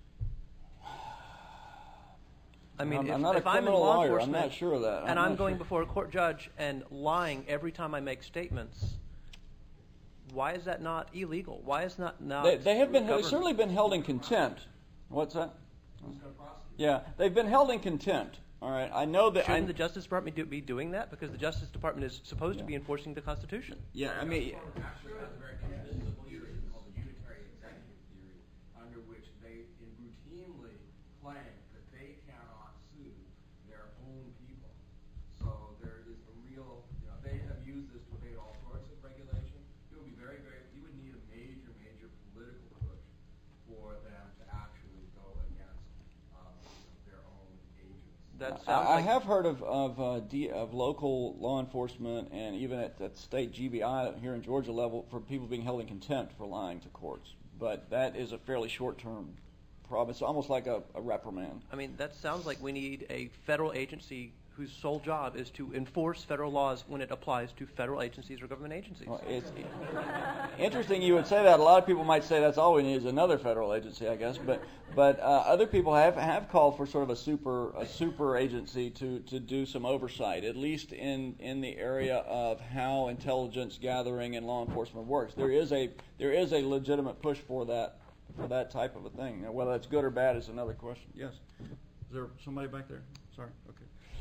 I mean, I'm, if, I'm not if a I'm in criminal law lawyer. enforcement I'm not sure of that. I'm and I'm not going sure. before a court judge and lying every time I make statements, why is that not illegal? Why is not not They, they have been. They've governed? certainly been held in contempt. What's that? Who's going to prosecute? Yeah, they've been held in contempt. All right, I know that. Shouldn't I, the Justice Department do, be doing that? Because the Justice Department is supposed Yeah. to be enforcing the Constitution. yeah, I mean, Actually, has a very convincing theory called the unitary executive theory, under which they routinely claim that they cannot sue their own people. So there is a real, you know, they have used this to evade all sorts of regulation. It would be very, very, you would need a major, major political push for them to actually go against um, their own agents. That sounds I, I like have heard of of, uh, D, of local law enforcement and even at, at state G B I here in Georgia level for people being held in contempt for lying to courts. But that is a fairly short-term problem. It's almost like a, a reprimand. I mean, that sounds like we need a federal agency whose sole job is to enforce federal laws when it applies to federal agencies or government agencies. Well, it's interesting you would say that. A lot of people might say that's all we need is another federal agency, I guess. But but uh, other people have, have called for sort of a super a super agency to, to do some oversight, at least in, in the area of how intelligence gathering and law enforcement works. There is a there is a legitimate push for that for that type of a thing. Now, whether that's good or bad is another question. Yes. Is there somebody back there? Sorry. Okay.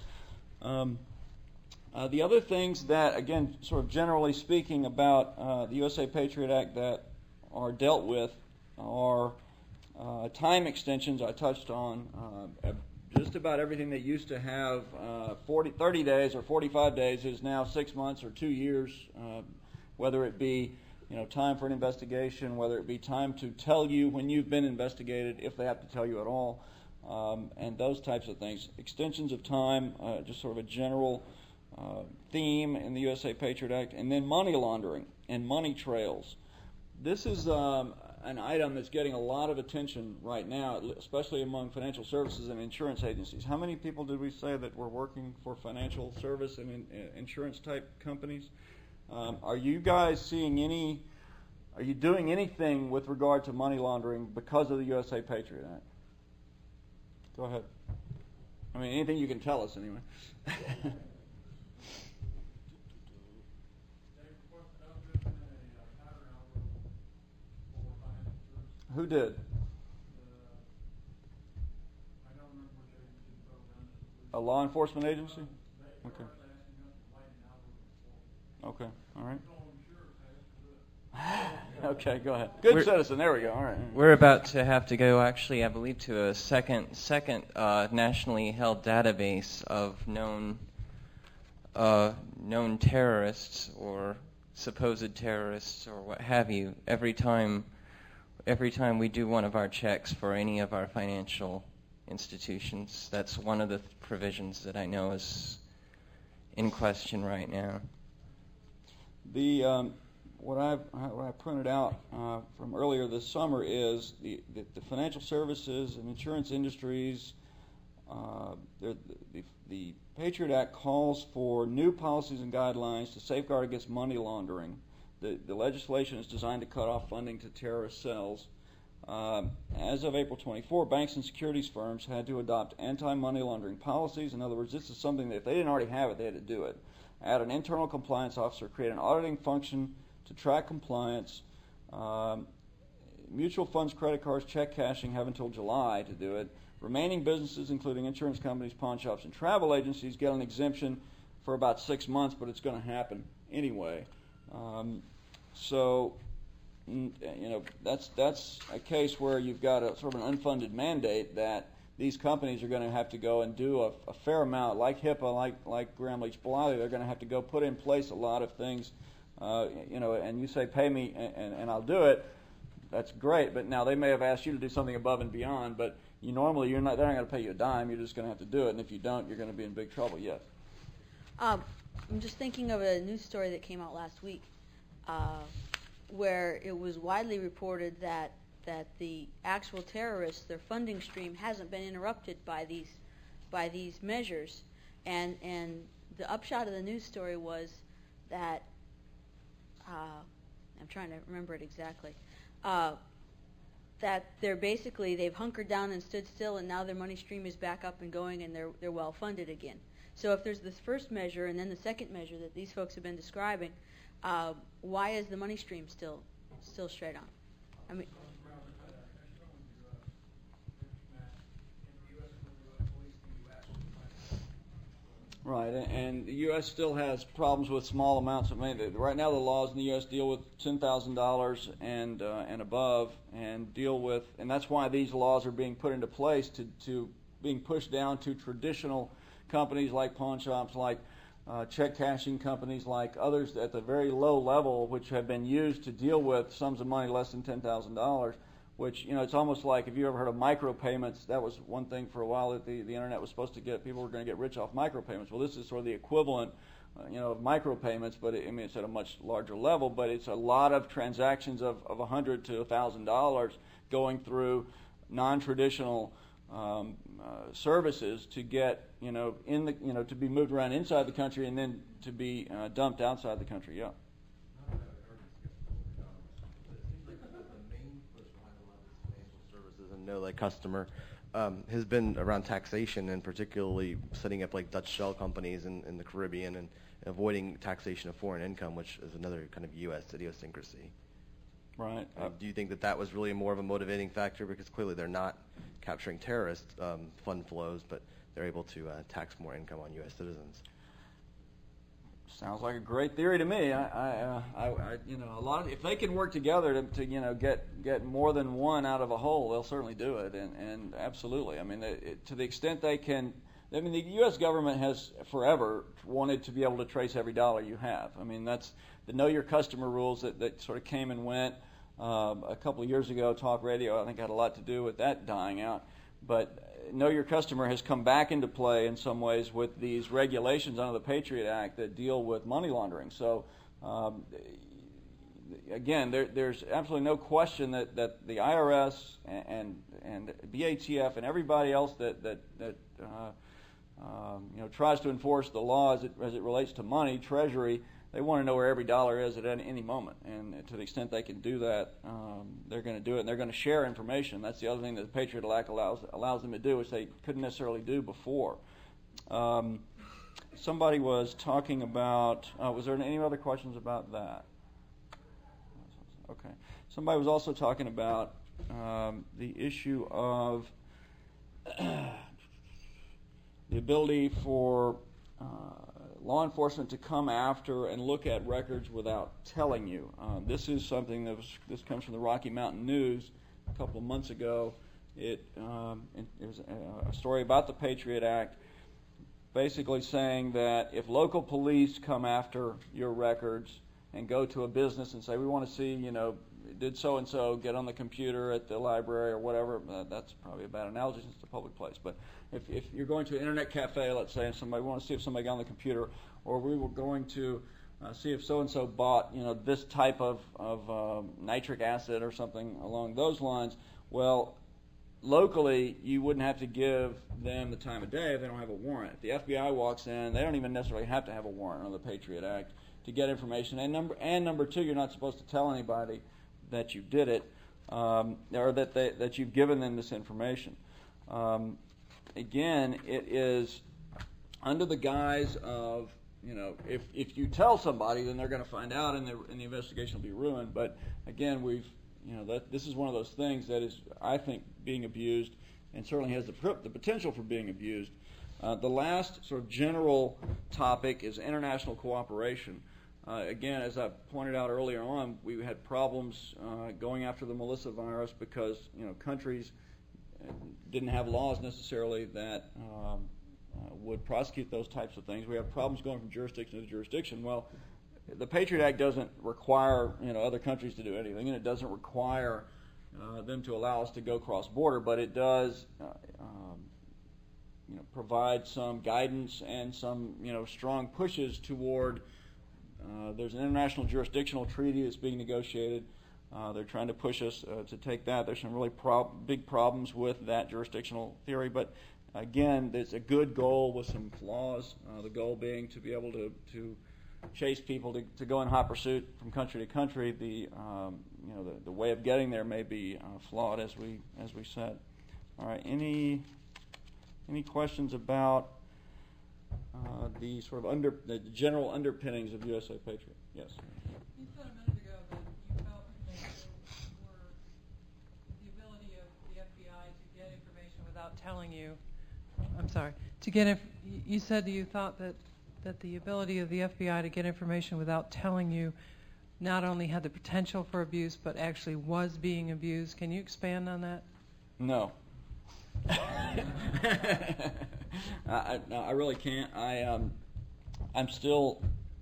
Um, uh, the other things that, again, sort of generally speaking about uh, the U S A Patriot Act that are dealt with are uh, time extensions. I touched on uh, just about everything that used to have uh, forty, thirty days or forty-five days is now six months or two years, uh, whether it be you know time for an investigation, whether it be time to tell you when you've been investigated, if they have to tell you at all. Um, and those types of things. Extensions of time, uh, just sort of a general uh, theme in the U S A Patriot Act. And then money laundering and money trails. This is um, an item that's getting a lot of attention right now, especially among financial services and insurance agencies. How many people did we say that were working for financial service and in, uh, insurance type companies? Um, are you guys seeing any, are you doing anything with regard to money laundering because of the U S A Patriot Act? Go ahead. I mean, anything you can tell us, anyway. Who did? A law enforcement agency? Okay. Okay. All right. Okay, go ahead. Good We're, citizen. There we go. All right. We're about to have to go, actually, I believe, to a second second uh, nationally held database of known uh, known terrorists or supposed terrorists or what have you. Every time, every time we do one of our checks for any of our financial institutions, that's one of the th- provisions that I know is in question right now. The um, What I've what I printed out uh, from earlier this summer is the, the, the financial services and insurance industries. Uh, the, the, the Patriot Act calls for new policies and guidelines to safeguard against money laundering. The, the legislation is designed to cut off funding to terrorist cells. Um, as of April twenty-fourth, banks and securities firms had to adopt anti-money laundering policies. In other words, this is something that if they didn't already have it, they had to do it. Add an internal compliance officer, create an auditing function to track compliance. Um, mutual funds, credit cards, check cashing have until July to do it. Remaining businesses, including insurance companies, pawn shops, and travel agencies, get an exemption for about six months, but it's going to happen anyway. Um, so, you know, that's that's a case where you've got a sort of an unfunded mandate that these companies are going to have to go and do a, a fair amount, like HIPAA, like like Graham Leach Bliley. They're going to have to go put in place a lot of things. Uh, you know, and you say, pay me, and, and, and I'll do it. That's great. But now they may have asked you to do something above and beyond. But you normally you're not. They're not going to pay you a dime. You're just going to have to do it. And if you don't, you're going to be in big trouble. Yes. Um, I'm just thinking of a news story that came out last week, uh, where it was widely reported that that the actual terrorists, their funding stream hasn't been interrupted by these by these measures, and and the upshot of the news story was that. Uh, I'm trying to remember it exactly, uh, that they're basically, they've hunkered down and stood still, and now their money stream is back up and going, and they're they're well funded again. So if there's this first measure and then the second measure that these folks have been describing, uh, why is the money stream still still straight on? I mean, Right, and, and the U S still has problems with small amounts of money. Right now, the laws in the U S deal with ten thousand dollars and uh, and above, and deal with, and that's why these laws are being put into place to to being pushed down to traditional companies like pawn shops, like uh, check cashing companies, like others at the very low level, which have been used to deal with sums of money less than ten thousand dollars. Which, you know, it's almost like, if you ever heard of micropayments, that was one thing for a while that the, the internet was supposed to get, people were going to get rich off micropayments. Well, this is sort of the equivalent, uh, you know, of micropayments, but it, I mean, it's at a much larger level, but it's a lot of transactions of, of one hundred to one thousand dollars going through non-traditional um, uh, services to get, you know, in the, you know, to be moved around inside the country and then to be uh, dumped outside the country, yeah. Know like customer um, has been around taxation, and particularly setting up like Dutch shell companies in, in the Caribbean and avoiding taxation of foreign income, which is another kind of U S idiosyncrasy. Right. Uh, do you think that that was really more of a motivating factor, because clearly they're not capturing terrorist um, fund flows, but they're able to uh, tax more income on U S citizens? Sounds like a great theory to me. I, I, uh, I, I, you know, a lot of, if they can work together to, to, you know, get get more than one out of a whole, they'll certainly do it. And, and absolutely, I mean, it, it, to the extent they can, I mean, the U S government has forever wanted to be able to trace every dollar you have. I mean, that's the Know Your Customer rules that, that sort of came and went um, a couple of years ago. Talk radio, I think, had a lot to do with that dying out. But Know Your Customer has come back into play in some ways with these regulations under the Patriot Act that deal with money laundering. So, um, again, there, there's absolutely no question that, that the I R S and, and and B A T F and everybody else that that that uh, um, you know tries to enforce the law as it as it relates to money, Treasury, they want to know where every dollar is at any, any moment, and to the extent they can do that, um, they're going to do it, and they're going to share information. That's the other thing that the Patriot Act allows allows them to do, which they couldn't necessarily do before. Um, somebody was talking about, uh, was there any other questions about that? Okay. Somebody was also talking about um, the issue of the ability for uh, law enforcement to come after and look at records without telling you. Uh, this is something that was, this comes from the Rocky Mountain News a couple of months ago. It, um, it, it was a, a story about the Patriot Act, basically saying that if local police come after your records and go to a business and say, we want to see, you know, did so-and-so get on the computer at the library or whatever, uh, that's probably a bad analogy since it's a public place. But if, if you're going to an internet cafe, let's say, and somebody we want to see if somebody got on the computer, or we were going to uh, see if so-and-so bought, you know, this type of, of uh, nitric acid or something along those lines, well, locally, you wouldn't have to give them the time of day if they don't have a warrant. If the F B I walks in, they don't even necessarily have to have a warrant under the Patriot Act to get information. And number and number two, you're not supposed to tell anybody that you did it, um, or that they, that you've given them this information. Um, again, it is under the guise of, you know, if if you tell somebody, then they're going to find out, and the and the investigation will be ruined. But again, we've you know that this is one of those things that is, I think, being abused, and certainly has the the potential for being abused. Uh, the last sort of general topic is international cooperation. Uh, again, as I pointed out earlier on, we had problems uh, going after the Melissa virus because you know countries didn't have laws necessarily that um, uh, would prosecute those types of things. We have problems going from jurisdiction to jurisdiction. Well, the Patriot Act doesn't require you know other countries to do anything, and it doesn't require uh, them to allow us to go cross border, but it does uh, um, you know provide some guidance and some you know strong pushes toward. Uh, there's an international jurisdictional treaty that's being negotiated. Uh, they're trying to push us uh, to take that. There's some really prob- big problems with that jurisdictional theory, but again, it's a good goal with some flaws. Uh, the goal being to be able to, to chase people to, to go in hot pursuit from country to country. The um, you know the, the way of getting there may be uh, flawed, as we as we said. All right. Any any questions about Uh, the sort of under the general underpinnings of U S A Patriot? Yes. You said a minute ago that you felt that you were the ability of the F B I to get information without telling you. I'm sorry, to get, inf- y- you said you thought that, that the ability of the F B I to get information without telling you not only had the potential for abuse, but actually was being abused. Can you expand on that? No. I, I, no, I really can't. I, um, I'm still,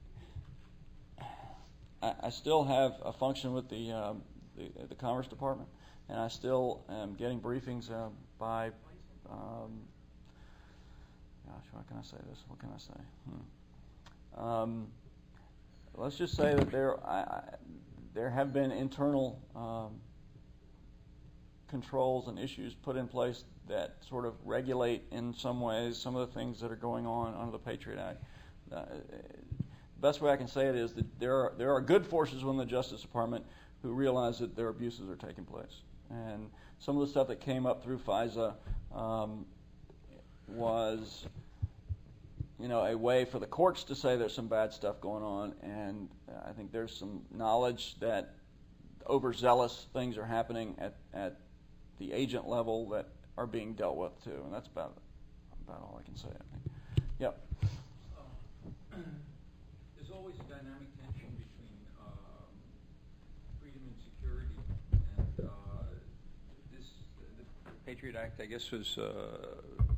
I, I still have a function with the, um, the, the Commerce Department, and I still am getting briefings uh, by, um, gosh, how can I say this? What can I say? Hmm. Um, let's just say that there, I, I, there have been internal um, controls and issues put in place that sort of regulate in some ways some of the things that are going on under the Patriot Act. Uh, best way I can say it is that there are there are good forces within the Justice Department who realize that their abuses are taking place, and some of the stuff that came up through FISA um, was, you know, a way for the courts to say there's some bad stuff going on, and I think there's some knowledge that overzealous things are happening at at the agent level that are being dealt with too, and that's about about all I can say, I think. Yep. Uh, there's always a dynamic tension between um, freedom and security, and uh, this the, the Patriot Act, I guess, was uh,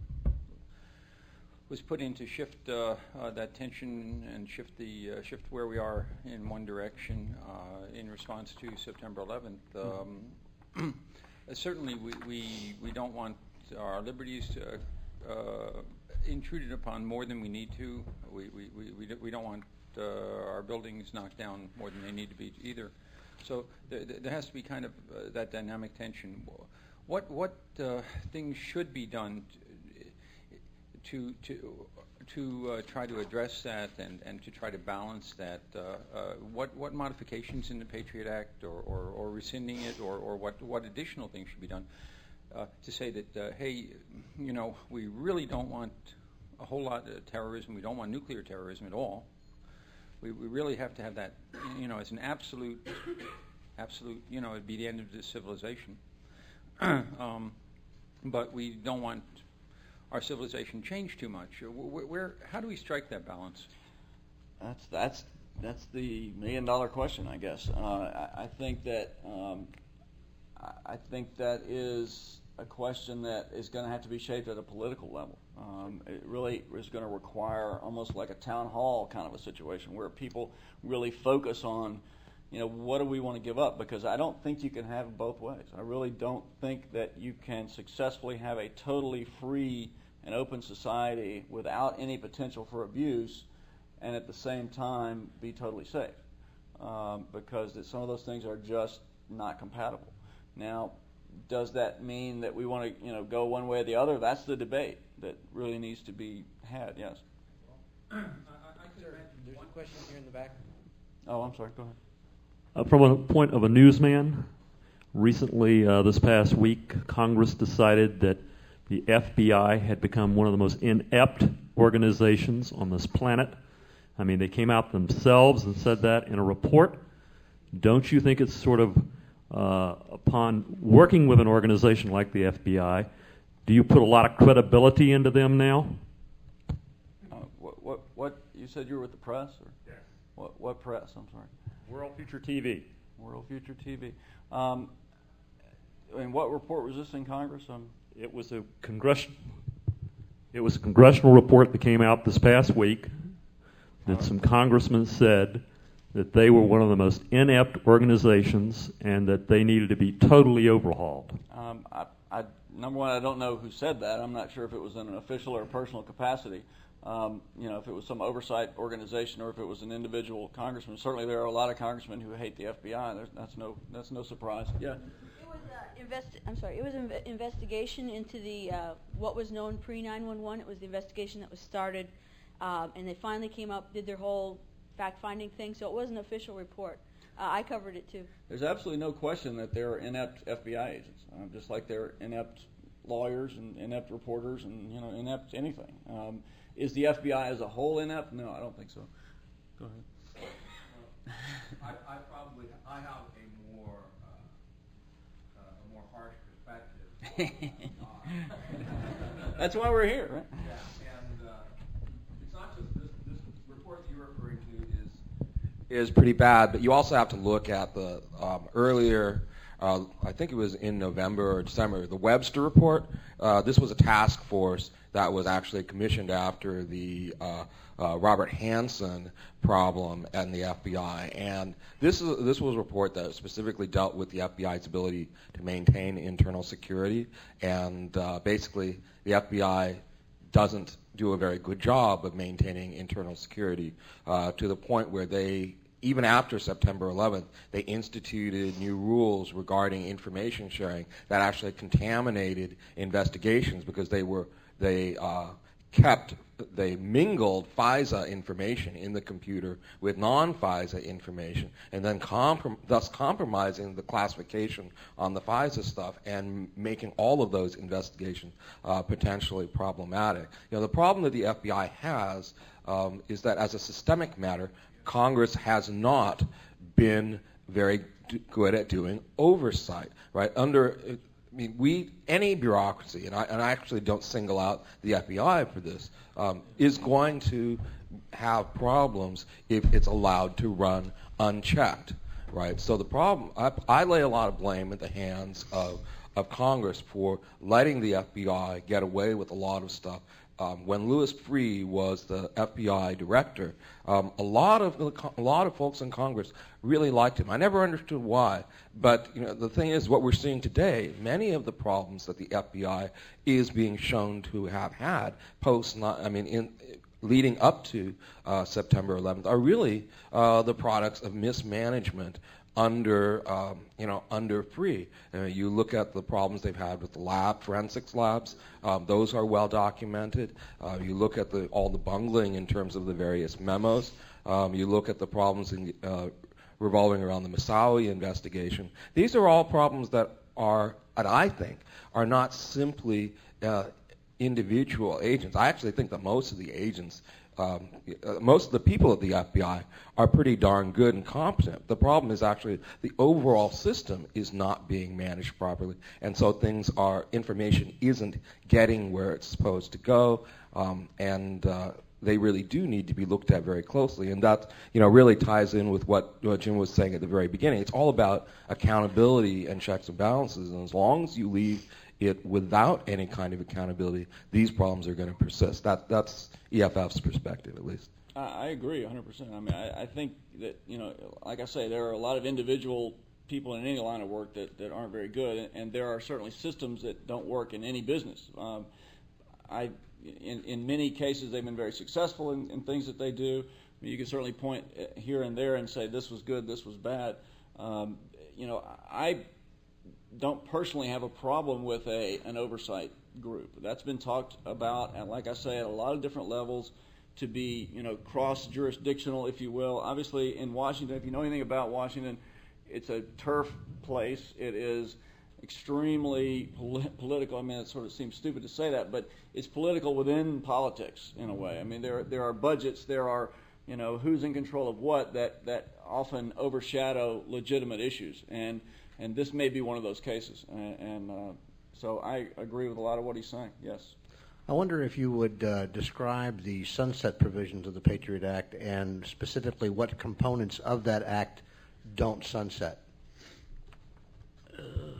was put in to shift uh, uh, that tension and shift the uh, shift where we are in one direction uh, in response to September eleventh. Um, Uh, certainly, we, we, we don't want our liberties to, uh, intruded upon more than we need to. We we, we, we, do, we don't want uh, our buildings knocked down more than they need to be either. So th- th- there has to be kind of uh, that dynamic tension. What what uh, things should be done to to to uh, try to address that and, and to try to balance that? Uh, uh, what what modifications in the Patriot Act, or, or, or rescinding it, or, or what what additional things should be done uh, to say that uh, hey, you know, we really don't want a whole lot of terrorism. We don't want nuclear terrorism at all. We we really have to have that, you know, as an absolute absolute. You know, it'd be the end of this civilization. um, but we don't want our civilization change too much. Where, where, how do we strike that balance? That's that's that's the million dollar question, I guess. Uh, I, I think that um, I, I think that is a question that is going to have to be shaped at a political level. Um, it really is going to require almost like a town hall kind of a situation where people really focus on, you know, what do we want to give up? Because I don't think you can have it both ways. I really don't think that you can successfully have a totally free and open society without any potential for abuse and at the same time be totally safe, um, because that some of those things are just not compatible. Now, does that mean that we want to, you know, go one way or the other? That's the debate that really needs to be had. Yes. I, I could imagine There's a question here in the back. Oh, I'm sorry. Go ahead. Uh, from a point of a newsman, recently, uh, this past week, Congress decided that the F B I had become one of the most inept organizations on this planet. I mean, they came out themselves and said that in a report. Don't you think it's sort of, uh, upon working with an organization like the F B I, do you put a lot of credibility into them now? Uh, what, what, what, you said you were with the press? Or? Yes. What, what press? I'm sorry. World Future T V. World Future T V. Um, and what report was this in Congress? Um, It was a congress. It was a congressional report that came out this past week that some congressmen said that they were one of the most inept organizations and that they needed to be totally overhauled. Um, I, I, number one, I don't know who said that. I'm not sure if it was in an official or personal capacity. Um, you know, if it was some oversight organization or if it was an individual congressman. Certainly, there are a lot of congressmen who hate the F B I. There's, that's no that's no surprise. Yeah. It was uh, invest. I'm sorry. It was an inve- investigation into the uh, what was known pre nine one one. It was the investigation that was started, um, and they finally came up, did their whole fact-finding thing. So it was an official report. Uh, I covered it too. There's absolutely no question that there are inept F B I agents, uh, just like there are inept lawyers and inept reporters and you know inept anything. Um, Is the F B I as a whole inept? No, I don't think so. Go ahead. I, I probably I have a more uh, uh, a more harsh perspective. uh, That's why we're here, right? Yeah, and uh, it's not just this, this report that you're referring to is is pretty bad, but you also have to look at the um, earlier, uh, I think it was in November or December, the Webster report. Uh, this was a task force that was actually commissioned after the uh, uh, Robert Hansen problem and the F B I. And this is this was a report that specifically dealt with the F B I's ability to maintain internal security. And uh, basically, the F B I doesn't do a very good job of maintaining internal security uh, to the point where they, even after September eleventh, they instituted new rules regarding information sharing that actually contaminated investigations because they were they uh, kept they mingled FISA information in the computer with non-FISA information, and then comprom- thus compromising the classification on the FISA stuff and making all of those investigations uh, potentially problematic. You know, the problem that the F B I has um, is that as a systemic matter, Congress has not been very d- good at doing oversight, right? Under I mean, we any bureaucracy, and I, and I actually don't single out the F B I for this, um, is going to have problems if it's allowed to run unchecked, right? So the problem, I, I lay a lot of blame at the hands of of Congress for letting the F B I get away with a lot of stuff. Um, when Louis Freeh was the F B I director, um, a lot of the, a lot of folks in Congress really liked him. I never understood why, but you know, the thing is, what we're seeing today, many of the problems that the F B I is being shown to have had post, I mean, in leading up to uh, September eleventh, are really uh, the products of mismanagement under, um, you know, under Freeh. Uh, you look at the problems they've had with the lab, forensics labs, um, those are well documented. Uh, you look at the, all the bungling in terms of the various memos. Um, you look at the problems in, uh, revolving around the Moussaoui investigation. These are all problems that are, and I think, are not simply uh, individual agents. I actually think that most of the agents Um, uh, most of the people at the F B I are pretty darn good and competent. The problem is actually the overall system is not being managed properly, and so things are, information isn't getting where it's supposed to go, um, and uh, they really do need to be looked at very closely. And that, you know, really ties in with what, what Jim was saying at the very beginning. It's all about accountability and checks and balances, and as long as you leave it without any kind of accountability, these problems are going to persist. That, that's E F F's perspective, at least. I, I agree one hundred percent. I mean, I, I think that, you know, like I say, there are a lot of individual people in any line of work that, that aren't very good, and, and there are certainly systems that don't work in any business. Um, I, in, in many cases, they've been very successful in, in things that they do. I mean, you can certainly point here and there and say this was good, this was bad. Um, you know, I don't personally have a problem with a an oversight group. That's been talked about, and like I say, at a lot of different levels, to be, you know, cross-jurisdictional, if you will. Obviously, in Washington, if you know anything about Washington, it's a turf place. It is extremely polit- political. I mean, it sort of seems stupid to say that, but it's political within politics in a way. I mean, there there are budgets, there are, you know, who's in control of what that that often overshadow legitimate issues, and and this may be one of those cases. And, and uh, so I agree with a lot of what he's saying. Yes. I wonder if you would uh, describe the sunset provisions of the Patriot Act, and specifically what components of that act don't sunset. Okay.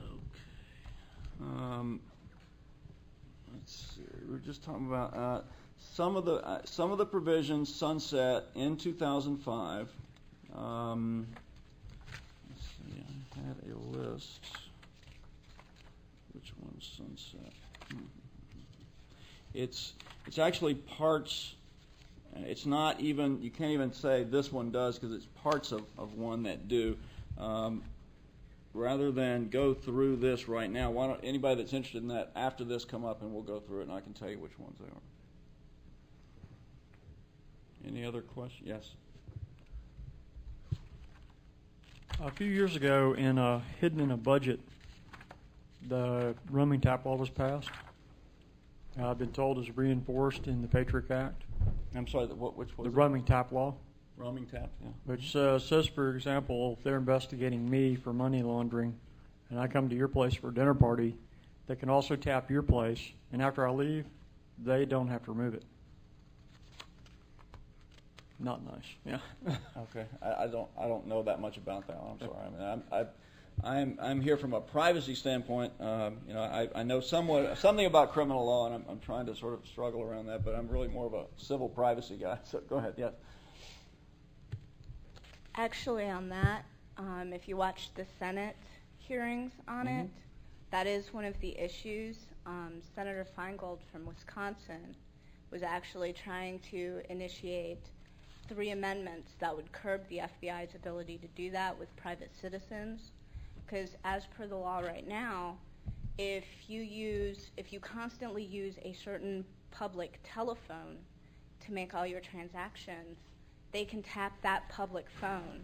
Um, let's see. We were just talking about uh, some of the uh, some of the provisions sunset in two thousand five. Um, let's see. I had a list. Which one's sunset? Hmm. It's it's actually parts. It's not even, you can't even say this one does, because it's parts of, of one that do. Um, rather than go through this right now, why don't anybody that's interested in that after this come up and we'll go through it and I can tell you which ones they are. Any other questions? Yes. A few years ago, in a hidden in a budget, the roaming tap law was passed. Uh, I've been told is reinforced in the Patriot Act. I'm sorry, the, what, which was the it? roaming tap law. Roaming tap, yeah. Which uh, says, for example, if they're investigating me for money laundering, and I come to your place for a dinner party, they can also tap your place, and after I leave, they don't have to remove it. Not nice. Yeah. Okay. I, I don't. I don't know that much about that one. I'm sorry. I mean, I'm. I, I'm. I'm here from a privacy standpoint. Um, you know, I, I know somewhat something about criminal law, and I'm, I'm trying to sort of struggle around that. But I'm really more of a civil privacy guy. So go ahead. Yes. Actually, on that, um, if you watch the Senate hearings on Mhm. it, that is one of the issues. Um, Senator Feingold from Wisconsin was actually trying to initiate three amendments that would curb the F B I's ability to do that with private citizens. Because as per the law right now, if you use, if you constantly use a certain public telephone to make all your transactions, they can tap that public phone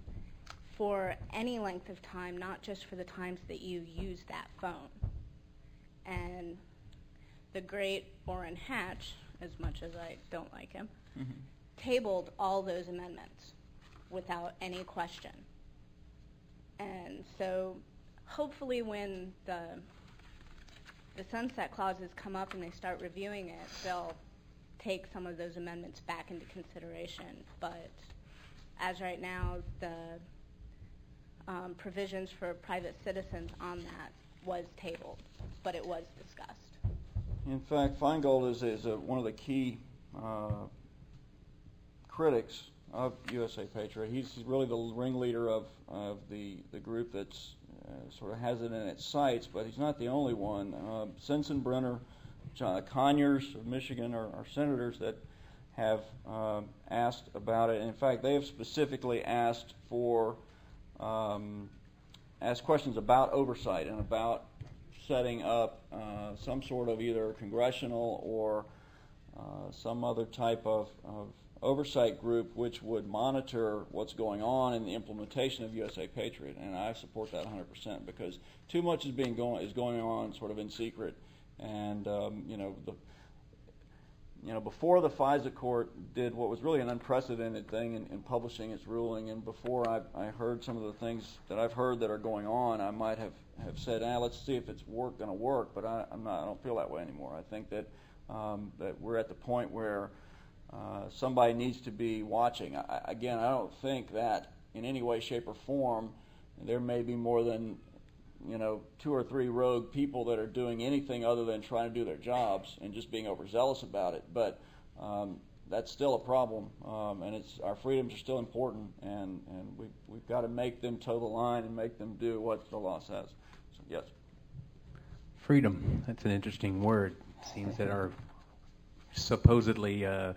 for any length of time, not just for the times that you use that phone. And the great Orrin Hatch, as much as I don't like him, Mm-hmm. tabled all those amendments without any question. And so hopefully when the the sunset clauses come up and they start reviewing it, they'll take some of those amendments back into consideration. But as right now, the um, provisions for private citizens on that was tabled, but it was discussed. In fact, Feingold is, is a, one of the key uh, critics of U S A Patriot. He's, he's really the ringleader of, of the, the group that's uh, sort of has it in its sights, but he's not the only one. Uh, Sensenbrenner, John Conyers of Michigan are, are senators that have uh, asked about it. In fact, they have specifically asked for um, asked questions about oversight and about setting up uh, some sort of either congressional or uh, some other type of, of oversight group which would monitor what's going on in the implementation of U S A Patriot, and I support that one hundred percent because too much is being going is going on sort of in secret, and um, you know the you know before the FISA court did what was really an unprecedented thing in, in publishing its ruling, and before I, I heard some of the things that I've heard that are going on, I might have, have said, ah, let's see if it's work going to work, but I, I'm not. I don't feel that way anymore. I think that um, that we're at the point where Uh, somebody needs to be watching. I, again, I don't think that in any way, shape, or form there may be more than you know two or three rogue people that are doing anything other than trying to do their jobs and just being overzealous about it. But um, that's still a problem, um, and it's our freedoms are still important, and, and we, we've got to make them toe the line and make them do what the law says. So, yes. Freedom. That's an interesting word. It seems that our supposedly uh,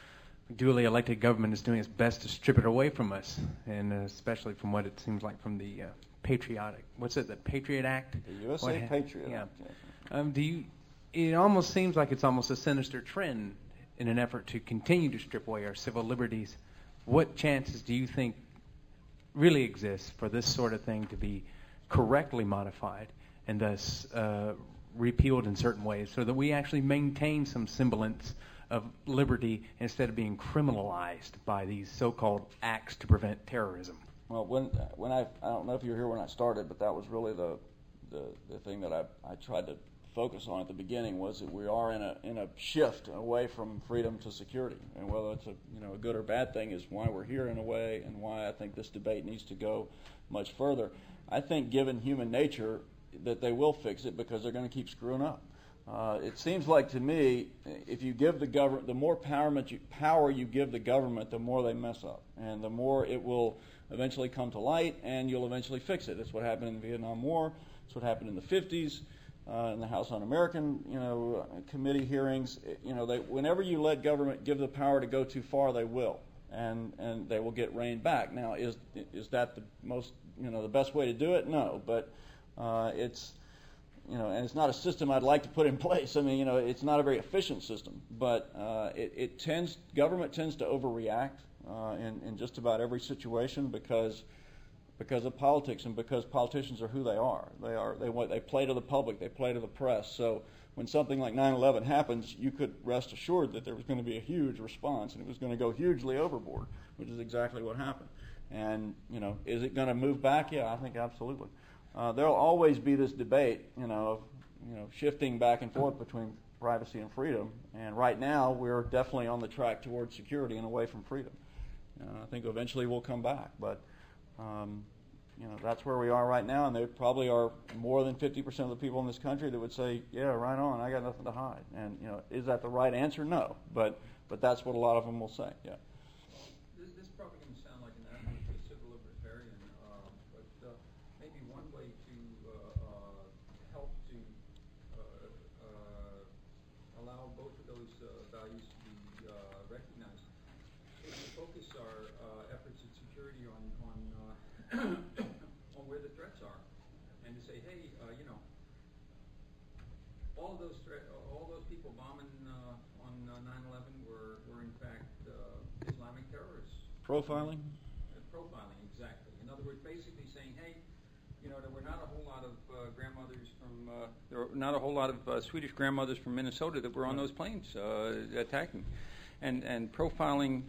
duly elected government is doing its best to strip it away from us, and uh, especially from what it seems like from the uh, patriotic, what's it, the Patriot Act? The U S A What ha- Patriot yeah. Act. yes. Um, do you? It almost seems like it's almost a sinister trend in an effort to continue to strip away our civil liberties. What chances do you think really exist for this sort of thing to be correctly modified and thus uh, repealed in certain ways so that we actually maintain some semblance of liberty instead of being criminalized by these so-called acts to prevent terrorism? Well, when when I I don't know if you were here when I started, but that was really the the, the thing that I, I tried to focus on at the beginning was that we are in a in a shift away from freedom to security, and whether it's a you know a good or bad thing is why we're here in a way, and why I think this debate needs to go much further. I think, given human nature, that they will fix it because they're going to keep screwing up. Uh, it seems like to me, if you give the government, the more power you, power you give the government, the more they mess up, and the more it will eventually come to light, and you'll eventually fix it. That's what happened in the Vietnam War. That's what happened in the fifties, uh, in the House Un-American, you know, uh, committee hearings. You know, they, whenever you let government give the power to go too far, they will, and and they will get reined back. Now, is is that the most, you know, the best way to do it? No, but uh, it's. You know, and it's not a system I'd like to put in place. I mean, you know, it's not a very efficient system, but uh, it, it tends, government tends to overreact uh, in, in just about every situation because because of politics and because politicians are who they are. They are they want they play to the public, they play to the press. So when something like nine eleven happens, you could rest assured that there was going to be a huge response and it was going to go hugely overboard, which is exactly what happened. And you know, is it going to move back? Yeah, I think absolutely. Uh, there'll always be this debate, you know, of you know shifting back and forth between privacy and freedom. And right now, we're definitely on the track towards security and away from freedom. Uh, I think eventually we'll come back, but um, you know, that's where we are right now. And there probably are more than fifty percent of the people in this country that would say, "Yeah, right on. I got nothing to hide." And you know, is that the right answer? No, but but that's what a lot of them will say. Yeah. This, this is probably going to sound like an advocate for civil libertarian, uh, but uh, maybe one way to uh, uh, help to uh, uh, allow both of those uh, values to be uh, recognized is to focus our uh, efforts at security on on, uh, on where the threats are, and to say, hey, uh, you know, all of those threat, all those people bombing uh, on uh, nine eleven were were in fact uh, Islamic terrorists. Profiling? Uh, profiling, exactly. In other words, basically saying, hey, you know, there were not a whole lot of uh, grandmothers from, uh, there were not a whole lot of uh, Swedish grandmothers from Minnesota that were on those planes uh, attacking, and and profiling,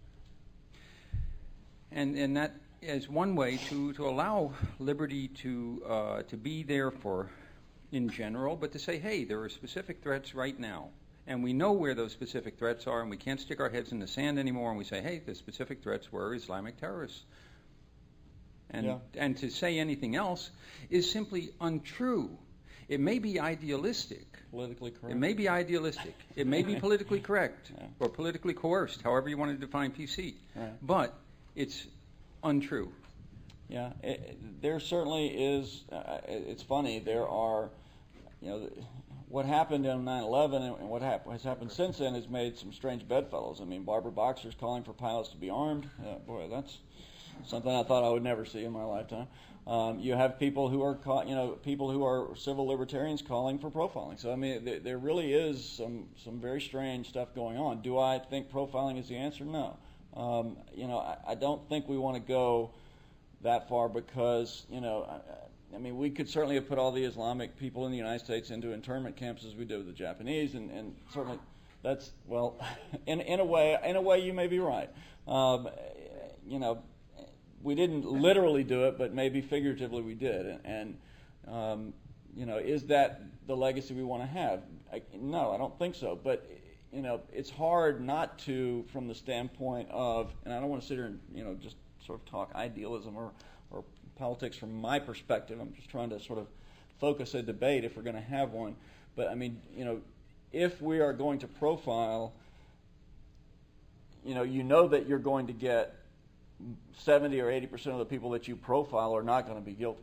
and and that is one way to to allow liberty to uh, to be there for, in general, but to say, hey, there are specific threats right now. And we know where those specific threats are, and we can't stick our heads in the sand anymore, and we say, hey, the specific threats were Islamic terrorists. And, Yeah. and to say anything else is simply untrue. It may be idealistic. Politically correct. It may be idealistic. It may be politically correct Yeah. or politically coerced, however you want to define P C. Right. But it's untrue. Yeah, it, it- there certainly is. Uh, it- it's funny. There are, you know, th- what happened in nine eleven and and what hap- has happened since then has made some strange bedfellows. I mean, Barbara Boxer's calling for pilots to be armed. Uh, boy, that's something I thought I would never see in my lifetime. Um, you have people who are, ca- you know, people who are civil libertarians calling for profiling. So I mean, th- there really is some some very strange stuff going on. Do I think profiling is the answer? No. Um, you know, I, I don't think we want to go that far because, you know, I, I mean, we could certainly have put all the Islamic people in the United States into internment camps as we did with the Japanese, and, and certainly that's, well, in in a way, in a way you may be right. Um, you know, we didn't literally do it, but maybe figuratively we did. And, and um, you know, is that the legacy we want to have? I, no, I don't think so. But, you know, it's hard not to, from the standpoint of, and I don't want to sit here and, you know, just sort of talk idealism or, or politics from my perspective. I'm just trying to sort of focus a debate if we're going to have one. But, I mean, you know, if we are going to profile, you know, you know that you're going to get seventy or eighty percent of the people that you profile are not going to be guilty.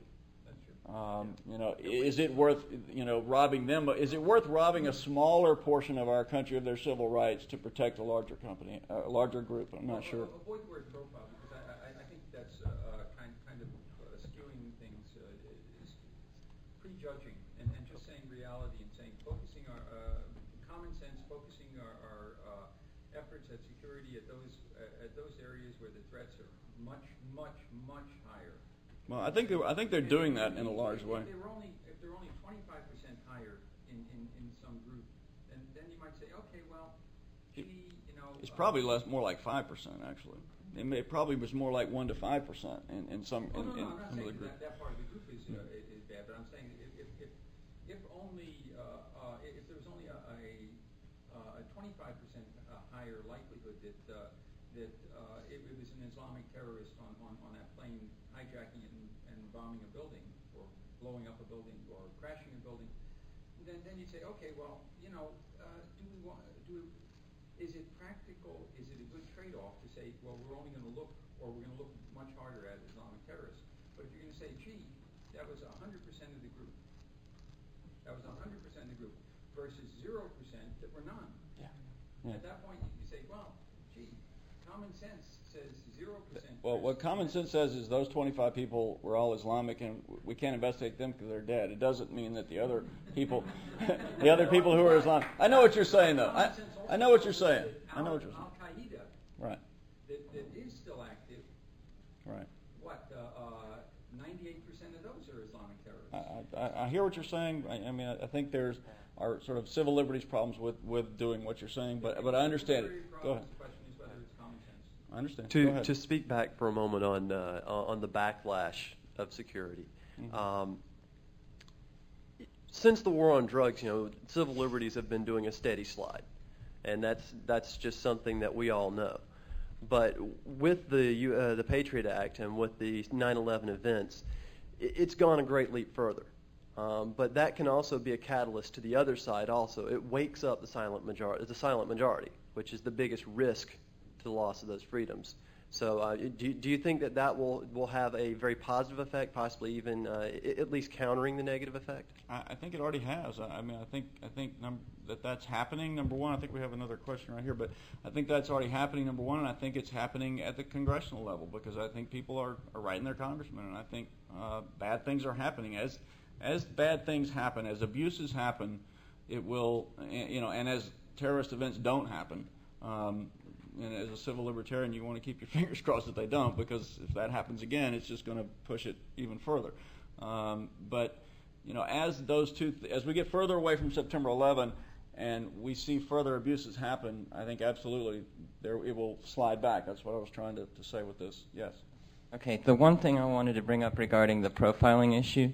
Um, you know, is it worth, you know, robbing them? Is it worth robbing a smaller portion of our country of their civil rights to protect a larger company, a larger group? I'm not sure. Avoid the word profile because I, I, I think that's uh, uh, kind kind of uh, skewing things. Uh, is prejudging and, and just saying reality and saying focusing our uh, common sense, focusing our, our uh, efforts at security at those uh, at those areas where the threats are much, much, much higher. Well, I think they're, I think they're doing that in a large way. If they were only if they're only twenty-five percent higher in, in, in some group, then then you might say, okay, well, gee, you know, It's uh, probably less, more like five percent actually. It, may, it probably was more like one to five percent in, in some Oh, in, no, no, in I'm not some of the saying groups. that, that part of the group is, uh, is, is bad, but I'm saying if if if, if only uh, uh, if there was only a a, uh, a twenty-five percent uh, higher likelihood that uh, that uh, it, it was an Islamic terrorist on, on, on that plane hijacking it and, and bombing a building or blowing up a building or crashing a building, then then you'd say, okay, well, you know, uh, do we want do is it practical? Is it a good trade-off to say, well, we're only going to look, or we're going to look much harder at Islamic terrorists? But if you're going to say, gee, that was one hundred percent of the group, that was one hundred percent of the group, versus zero percent that were none. Yeah. Yeah. At that point, you say, well, gee, common sense says zero percent. Well, what common sense says is those twenty-five people were all Islamic, and we can't investigate them because they're dead. It doesn't mean that the other people, the other people who are Islamic. I know what you're saying, though. I, I know what you're saying. I know what you're saying. Al Qaeda, Right. that, that is still active. Right. What? Uh, uh, ninety-eight percent of those are Islamic terrorists. I, I, I hear what you're saying. I, I mean, I, I think there's are sort of civil liberties problems with, with doing what you're saying, but but I understand it. Go ahead. The question is whether it's common sense. I understand. Go To ahead. to speak back for a moment on uh, on the backlash of security. Mhm. Um, since the war on drugs, you know, civil liberties have been doing a steady slide, and that's that's just something that we all know. But with the uh, the Patriot Act and with the nine eleven events, it, it's gone a great leap further. Um, but that can also be a catalyst to the other side. Also, it wakes up the silent majority, the silent majority, which is the biggest risk to the loss of those freedoms. So, uh, do, do you think that that will will have a very positive effect, possibly even uh, I- at least countering the negative effect? I, I think it already has. I, I mean, I think I think num- that that's happening. Number one, I think we have another question right here, but I think that's already happening. Number one, and I think it's happening at the congressional level because I think people are, are writing their congressmen, and I think uh, bad things are happening as. As bad things happen, as abuses happen, it will, you know, and as terrorist events don't happen, um, and as a civil libertarian, you want to keep your fingers crossed that they don't, because if that happens again, it's just going to push it even further. Um, but, you know, as those two, th- as we get further away from September eleventh and we see further abuses happen, I think absolutely there it will slide back. That's what I was trying to, to say with this. Yes. Okay, the one thing I wanted to bring up regarding the profiling issue.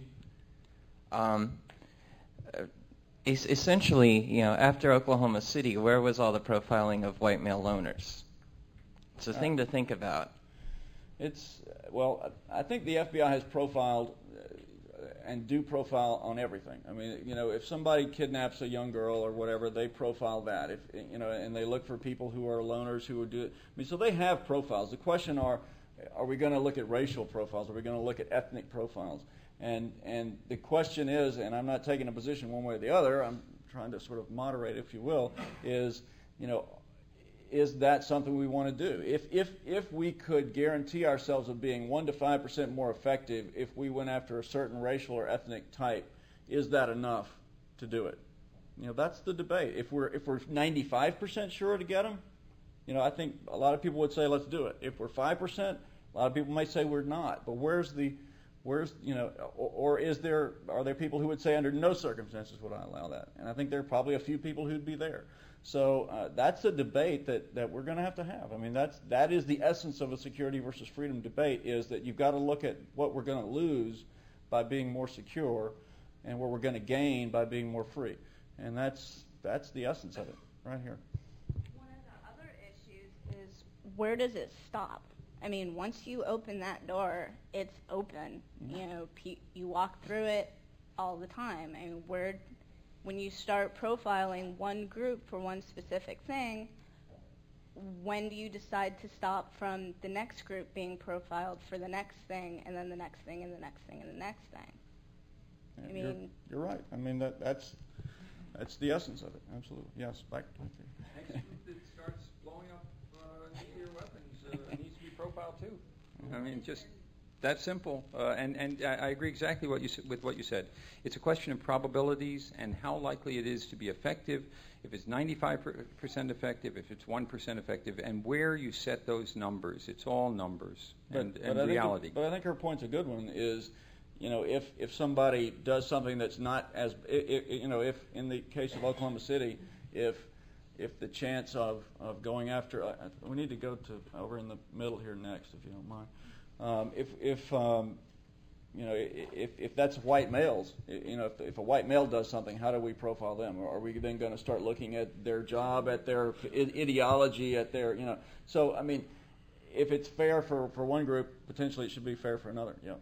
Um, uh, es- essentially, you know, after Oklahoma City, where was all the profiling of white male loners? It's a thing to think about. It's, well, I think the F B I has profiled uh, and do profile on everything. I mean, you know, if somebody kidnaps a young girl or whatever, they profile that. If you know, and they look for people who are loners who would do it. I mean, so they have profiles. The question are, are we going to look at racial profiles? Are we going to look at ethnic profiles? And and the question is, and I'm not taking a position one way or the other, I'm trying to sort of moderate, if you will, is, you know, is that something we want to do? If if if we could guarantee ourselves of being one to five percent more effective if we went after a certain racial or ethnic type, is that enough to do it? You know, that's the debate. If we're if we're ninety-five percent sure to get them, you know, I think a lot of people would say let's do it. If we're five percent, a lot of people may say we're not. But where's the Where's, you know, or, or is there, are there people who would say under no circumstances would I allow that? And I think there are probably a few people who'd be there. So uh, that's a debate that, that we're going to have to have. I mean, that's, that is the essence of a security versus freedom debate, is that you've got to look at what we're going to lose by being more secure and what we're going to gain by being more free. And that's, that's the essence of it right here. One of the other issues is, where does it stop? I mean, once you open that door, it's open. Mm-hmm. You know, pe- you walk through it all the time. I mean, where, when you start profiling one group for one specific thing, when do you decide to stop from the next group being profiled for the next thing, and then the next thing, and the next thing, and the next thing? Yeah, I mean, you're, you're right. I mean, that that's that's the essence of it. Absolutely. Yes. Back. Next group that starts blowing up uh, nuclear weapons uh, needs to be profiled too. I mean, just that simple. Uh, and and I, I agree exactly what you s- with what you said. It's a question of probabilities and how likely it is to be effective. If it's ninety-five percent effective, if it's one percent effective, and where you set those numbers. It's all numbers and, but, and but reality. I think, but I think her point's a good one. Is, you know, if if somebody does something that's not as, if, you know, if in the case of Oklahoma City, if if the chance of, of going after, uh, we need to go to over in the middle here next, if you don't mind. Um, if if um, you know, if if that's white males, you know, if, if a white male does something, how do we profile them? Or are we then going to start looking at their job, at their ideology, at their, you know? So I mean, if it's fair for, for one group, potentially it should be fair for another. Yeah.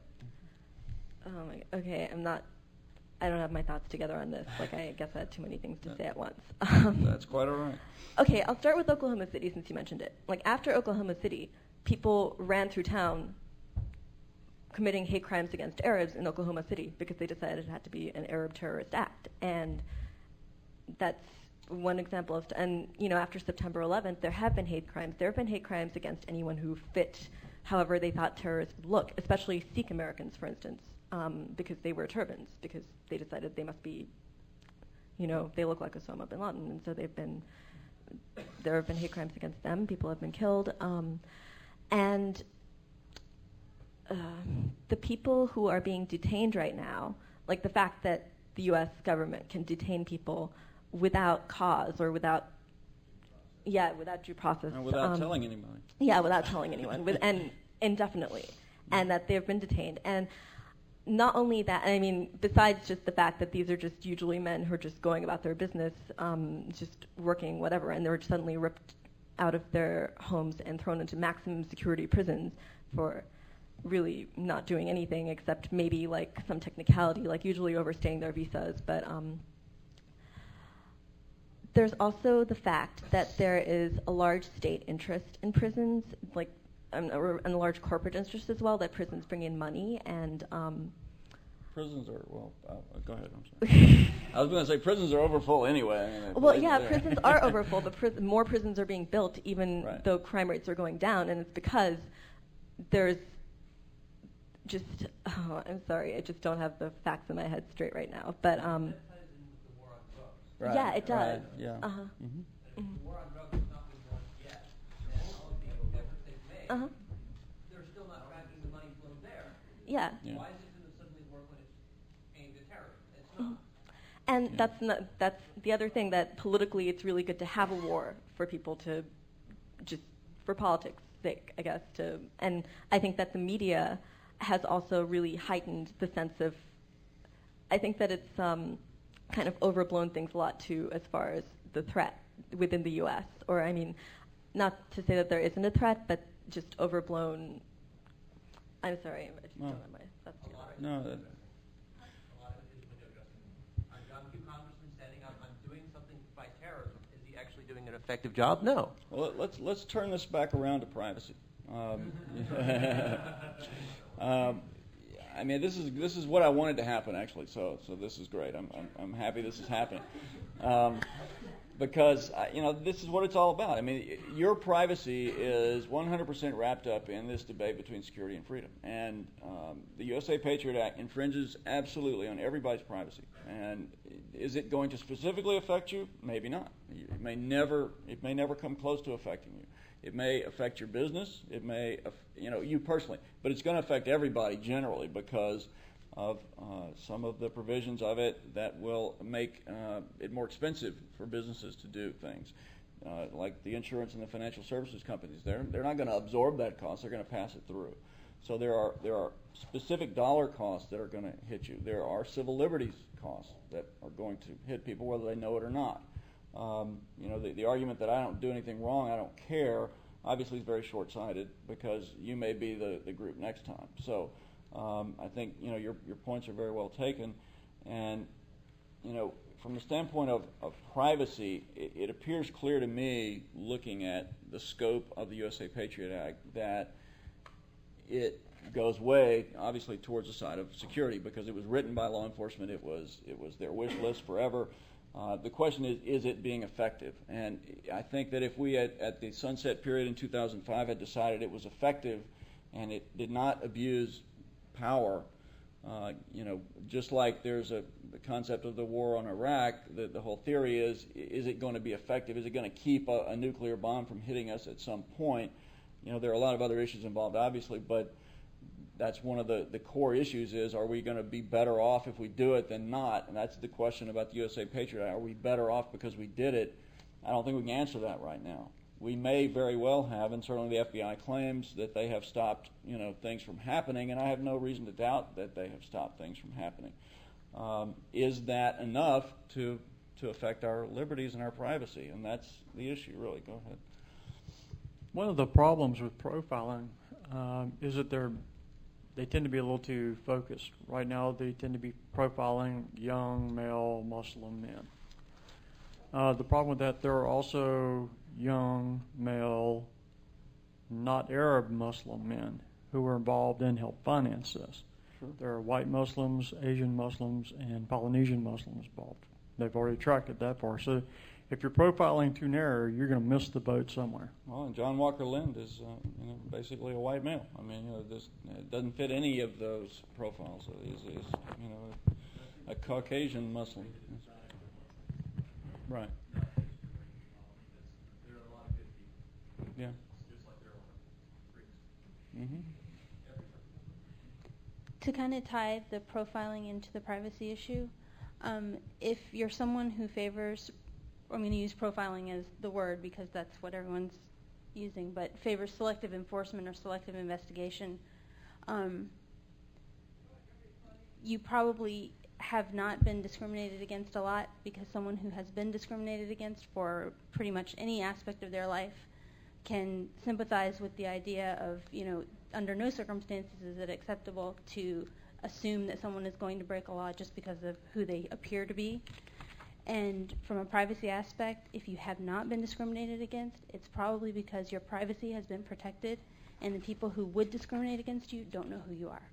Oh my, okay, I'm not, I don't have my thoughts together on this. Like, I guess I had too many things to say at once. Um, That's quite all right. Okay, I'll start with Oklahoma City since you mentioned it. Like, after Oklahoma City, people ran through town committing hate crimes against Arabs in Oklahoma City because they decided it had to be an Arab terrorist act. And that's one example of, and you know, after September eleventh, there have been hate crimes. There have been hate crimes against anyone who fit however they thought terrorists would look, especially Sikh Americans, for instance, um, because they wear turbans, because they decided they must be, you know, they look like Osama bin Laden, and so they've been, there have been hate crimes against them. People have been killed. Um, and uh, the people who are being detained right now, like the fact that the U S government can detain people without cause or without, yeah, without due process. And without um, telling anybody. Yeah, without telling anyone, with, and indefinitely, and that they've been detained. And not only that, I mean, besides just the fact that these are just usually men who are just going about their business, um, just working whatever, and they're suddenly ripped out of their homes and thrown into maximum security prisons for really not doing anything except maybe like some technicality, like usually overstaying their visas. But um, there's also the fact that there is a large state interest in prisons, like um, and a large corporate interest as well, that prisons bring in money. And um, prisons are, well, uh, go ahead, I'm sorry. I was going to say prisons are overfull anyway. I mean, well, yeah, prisons are overfull, but pris- more prisons are being built even right. though crime rates are going down, and it's because there's just, oh, I'm sorry, I just don't have the facts in my head straight right now. But um, right, yeah, it does. Right, yeah. Uh-huh. Mm-hmm. The war on drugs has not been won yet. And all of the efforts they've made, Uh-huh. they're still not tracking the money flow there. Yeah. Yeah. Why is it going to suddenly work when it's aimed at terrorism? It's not. And Yeah. that's not, that's the other thing, that politically it's really good to have a war for people to just, for politics' sake, I guess. To And I think that the media has also really heightened the sense of, I think that it's um, kind of overblown things a lot too as far as the threat within the U S Or, I mean, not to say that there isn't a threat, but just overblown. I'm sorry, I just No. don't have my, that's the other right. No, that, A lot of it is window dressing. I've got a few congressmen standing up, I'm doing something to fight terrorism. Is he actually doing an effective job? No. well, let's let's turn this back around to privacy. Um, um, I mean, this is this is what I wanted to happen actually. So so this is great. I'm I'm, I'm happy this is happening, um, because I, you know this is what it's all about. I mean, your privacy is one hundred percent wrapped up in this debate between security and freedom, and um, the U S A Patriot Act infringes absolutely on everybody's privacy. And is it going to specifically affect you? Maybe not. It may never it may never come close to affecting you. It may affect your business. It may, you know, you personally, but it's going to affect everybody generally because of uh, some of the provisions of it that will make uh, it more expensive for businesses to do things, uh, like the insurance and the financial services companies. They're they're not going to absorb that cost. They're going to pass it through. So there are there are specific dollar costs that are going to hit you. There are civil liberties costs that are going to hit people whether they know it or not. Um, you know, the, the argument that I don't do anything wrong, I don't care, obviously is very short-sighted because you may be the, the group next time. So um, I think, you know, your, your points are very well taken. And, you know, from the standpoint of, of privacy, it, it appears clear to me, looking at the scope of the U S A Patriot Act, that it goes way, obviously, towards the side of security because it was written by law enforcement. It was it was their wish list forever. Uh, the question is, is it being effective? And I think that if we, had, at the sunset period in two thousand five, had decided it was effective and it did not abuse power, uh, you know, just like there's a the concept of the war on Iraq, the, the whole theory is, is it going to be effective? Is it going to keep a, a nuclear bomb from hitting us at some point? You know, there are a lot of other issues involved, obviously, but that's one of the, the core issues is, are we going to be better off if we do it than not? And that's the question about the U S A Patriot Act. Are we better off because we did it? I don't think we can answer that right now. We may very well have, and certainly the F B I claims that they have stopped, you know, things from happening, and I have no reason to doubt that they have stopped things from happening. Um, is that enough to to affect our liberties and our privacy? And that's the issue, really. Go ahead. One of the problems with profiling um, is that they're they tend to be a little too focused. Right now, they tend to be profiling young male Muslim men. Uh, the problem with that, there are also young male, not Arab Muslim men who are involved and help finance this. Sure. There are white Muslims, Asian Muslims, and Polynesian Muslims involved. They've already tracked it that far. So if you're profiling too narrow, you're going to miss the boat somewhere. Well, and John Walker Lind is, uh, you know, basically a white male. I mean, you know, this it doesn't fit any of those profiles. He's, he's you know, a, a Caucasian Muslim. Right. There are a lot of good people. Yeah. Just like there are freaks. Mm-hmm. To kind of tie the profiling into the privacy issue, um, if you're someone who favors, I'm going to use profiling as the word because that's what everyone's using, but favors selective enforcement or selective investigation, um, you probably have not been discriminated against a lot, because someone who has been discriminated against for pretty much any aspect of their life can sympathize with the idea of, you know, under no circumstances is it acceptable to assume that someone is going to break a law just because of who they appear to be. And from a privacy aspect, if you have not been discriminated against, it's probably because your privacy has been protected, and the people who would discriminate against you don't know who you are.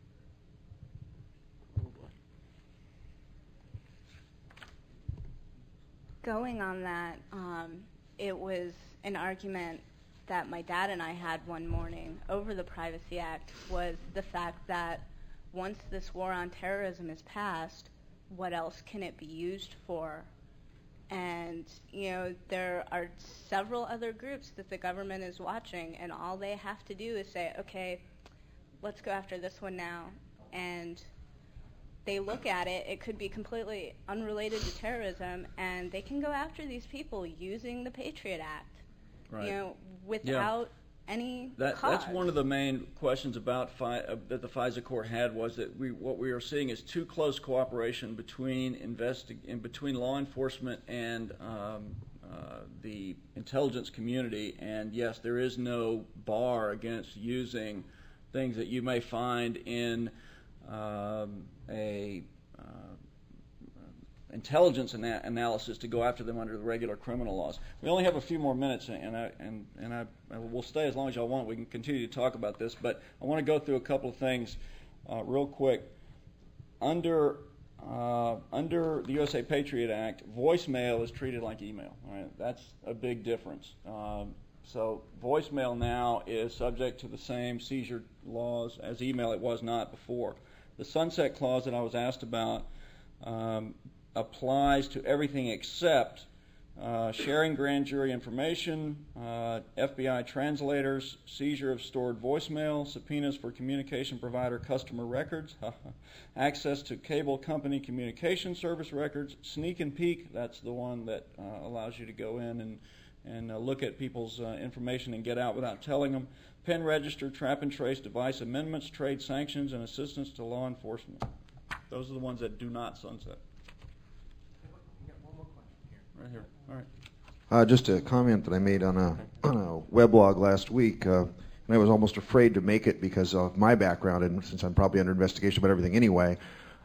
Going on that, um, it was an argument that my dad and I had one morning over the Privacy Act, was the fact that once this war on terrorism is passed, what else can it be used for? And, you know, there are several other groups that the government is watching, and all they have to do is say, okay, let's go after this one now. And they look at it, it could be completely unrelated to terrorism, and they can go after these people using the Patriot Act, Right. you know, without Yeah. any That, cause. that's one of the main questions about Fi- uh, that the FISA court had, was that we what we are seeing is too close cooperation between investi- in between law enforcement and um, uh, the intelligence community. And yes, there is no bar against using things that you may find in um, a uh, intelligence ana- analysis to go after them under the regular criminal laws. We only have a few more minutes, and I and and I, I will stay as long as y'all want. We can continue to talk about this, but I want to go through a couple of things uh, real quick. Under uh, under the U S A Patriot Act, voicemail is treated like email. All right? That's a big difference. Um, so voicemail now is subject to the same seizure laws as email. It was not before. The sunset clause that I was asked about um, applies to everything except uh, sharing grand jury information, uh, F B I translators, seizure of stored voicemail, subpoenas for communication provider customer records, access to cable company communication service records, sneak and peek, that's the one that uh, allows you to go in and, and uh, look at people's uh, information and get out without telling them, pen register, trap and trace device amendments, trade sanctions, and assistance to law enforcement. Those are the ones that do not sunset. Right here. All right. Uh, just a comment that I made on a, on a weblog last week, uh, and I was almost afraid to make it because of my background, and since I'm probably under investigation about everything anyway.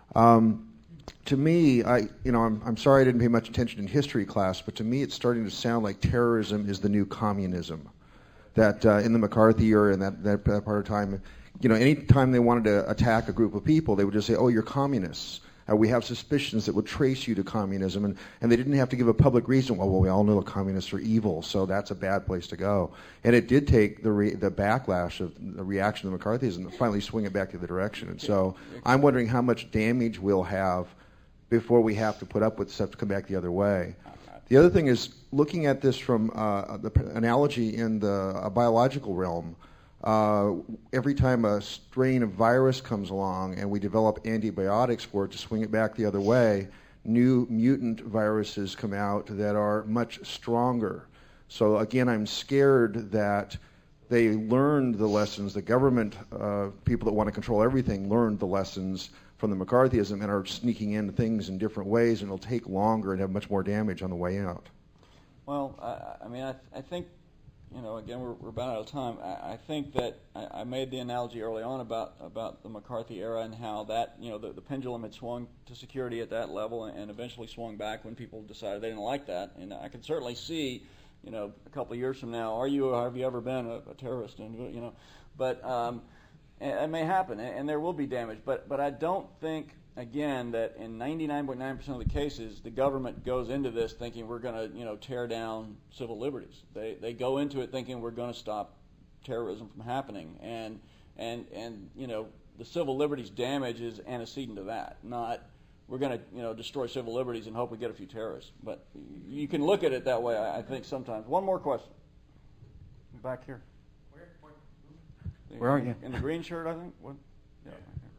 Um, to me, I, you know, I'm, I'm sorry I didn't pay much attention in history class, but to me, it's starting to sound like terrorism is the new communism. That uh, in the McCarthy era and that, that that part of time, you know, any time they wanted to attack a group of people, they would just say, "Oh, you're communists." Uh, we have suspicions that would trace you to communism, and, and they didn't have to give a public reason. Well, well, we all know communists are evil, so that's a bad place to go. And it did take the re- the backlash of the reaction to McCarthyism to finally swing it back the other direction. And so I'm wondering how much damage we'll have before we have to put up with stuff to come back the other way. The other thing is looking at this from uh, the analogy in the uh, biological realm. Uh, every time a strain of virus comes along and we develop antibiotics for it to swing it back the other way, new mutant viruses come out that are much stronger. So again, I'm scared that they learned the lessons. The government, uh, people that want to control everything, learned the lessons from the McCarthyism and are sneaking in things in different ways, and it'll take longer and have much more damage on the way out. Well, I, I mean, I, I think, you know, again, we're, we're about out of time. I, I think that I, I made the analogy early on about, about the McCarthy era and how that, you know, the, the pendulum had swung to security at that level and, and eventually swung back when people decided they didn't like that. And I can certainly see, you know, a couple of years from now, are you or have you ever been a, a terrorist? And, you know, but um, it may happen, and, and there will be damage. But but I don't think, again, that in ninety-nine point nine percent of the cases, the government goes into this thinking we're going to, you know, tear down civil liberties. They they go into it thinking we're going to stop terrorism from happening, and and and you know, the civil liberties damage is antecedent to that, not we're going to, you know, destroy civil liberties and hope we get a few terrorists. But you can look at it that way, I, I think, sometimes. One more question. Back here. Where are you? In the green shirt, I think. What? Yeah.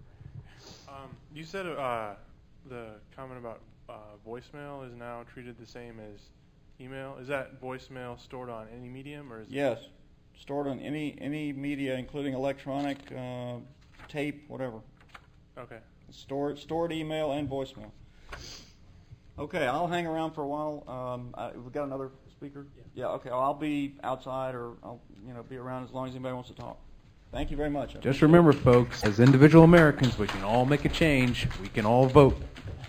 Um, you said uh, the comment about uh, voicemail is now treated the same as email. Is that voicemail stored on any medium, or is Yes, stored on any any media, including electronic, uh, tape, whatever. Okay. Stored, stored email and voicemail. Okay, I'll hang around for a while. Um, I, we got another speaker? Yeah. Yeah. Okay. I'll be outside, or I'll you know be around as long as anybody wants to talk. Thank you very much. Just remember, folks, as individual Americans, we can all make a change. We can all vote.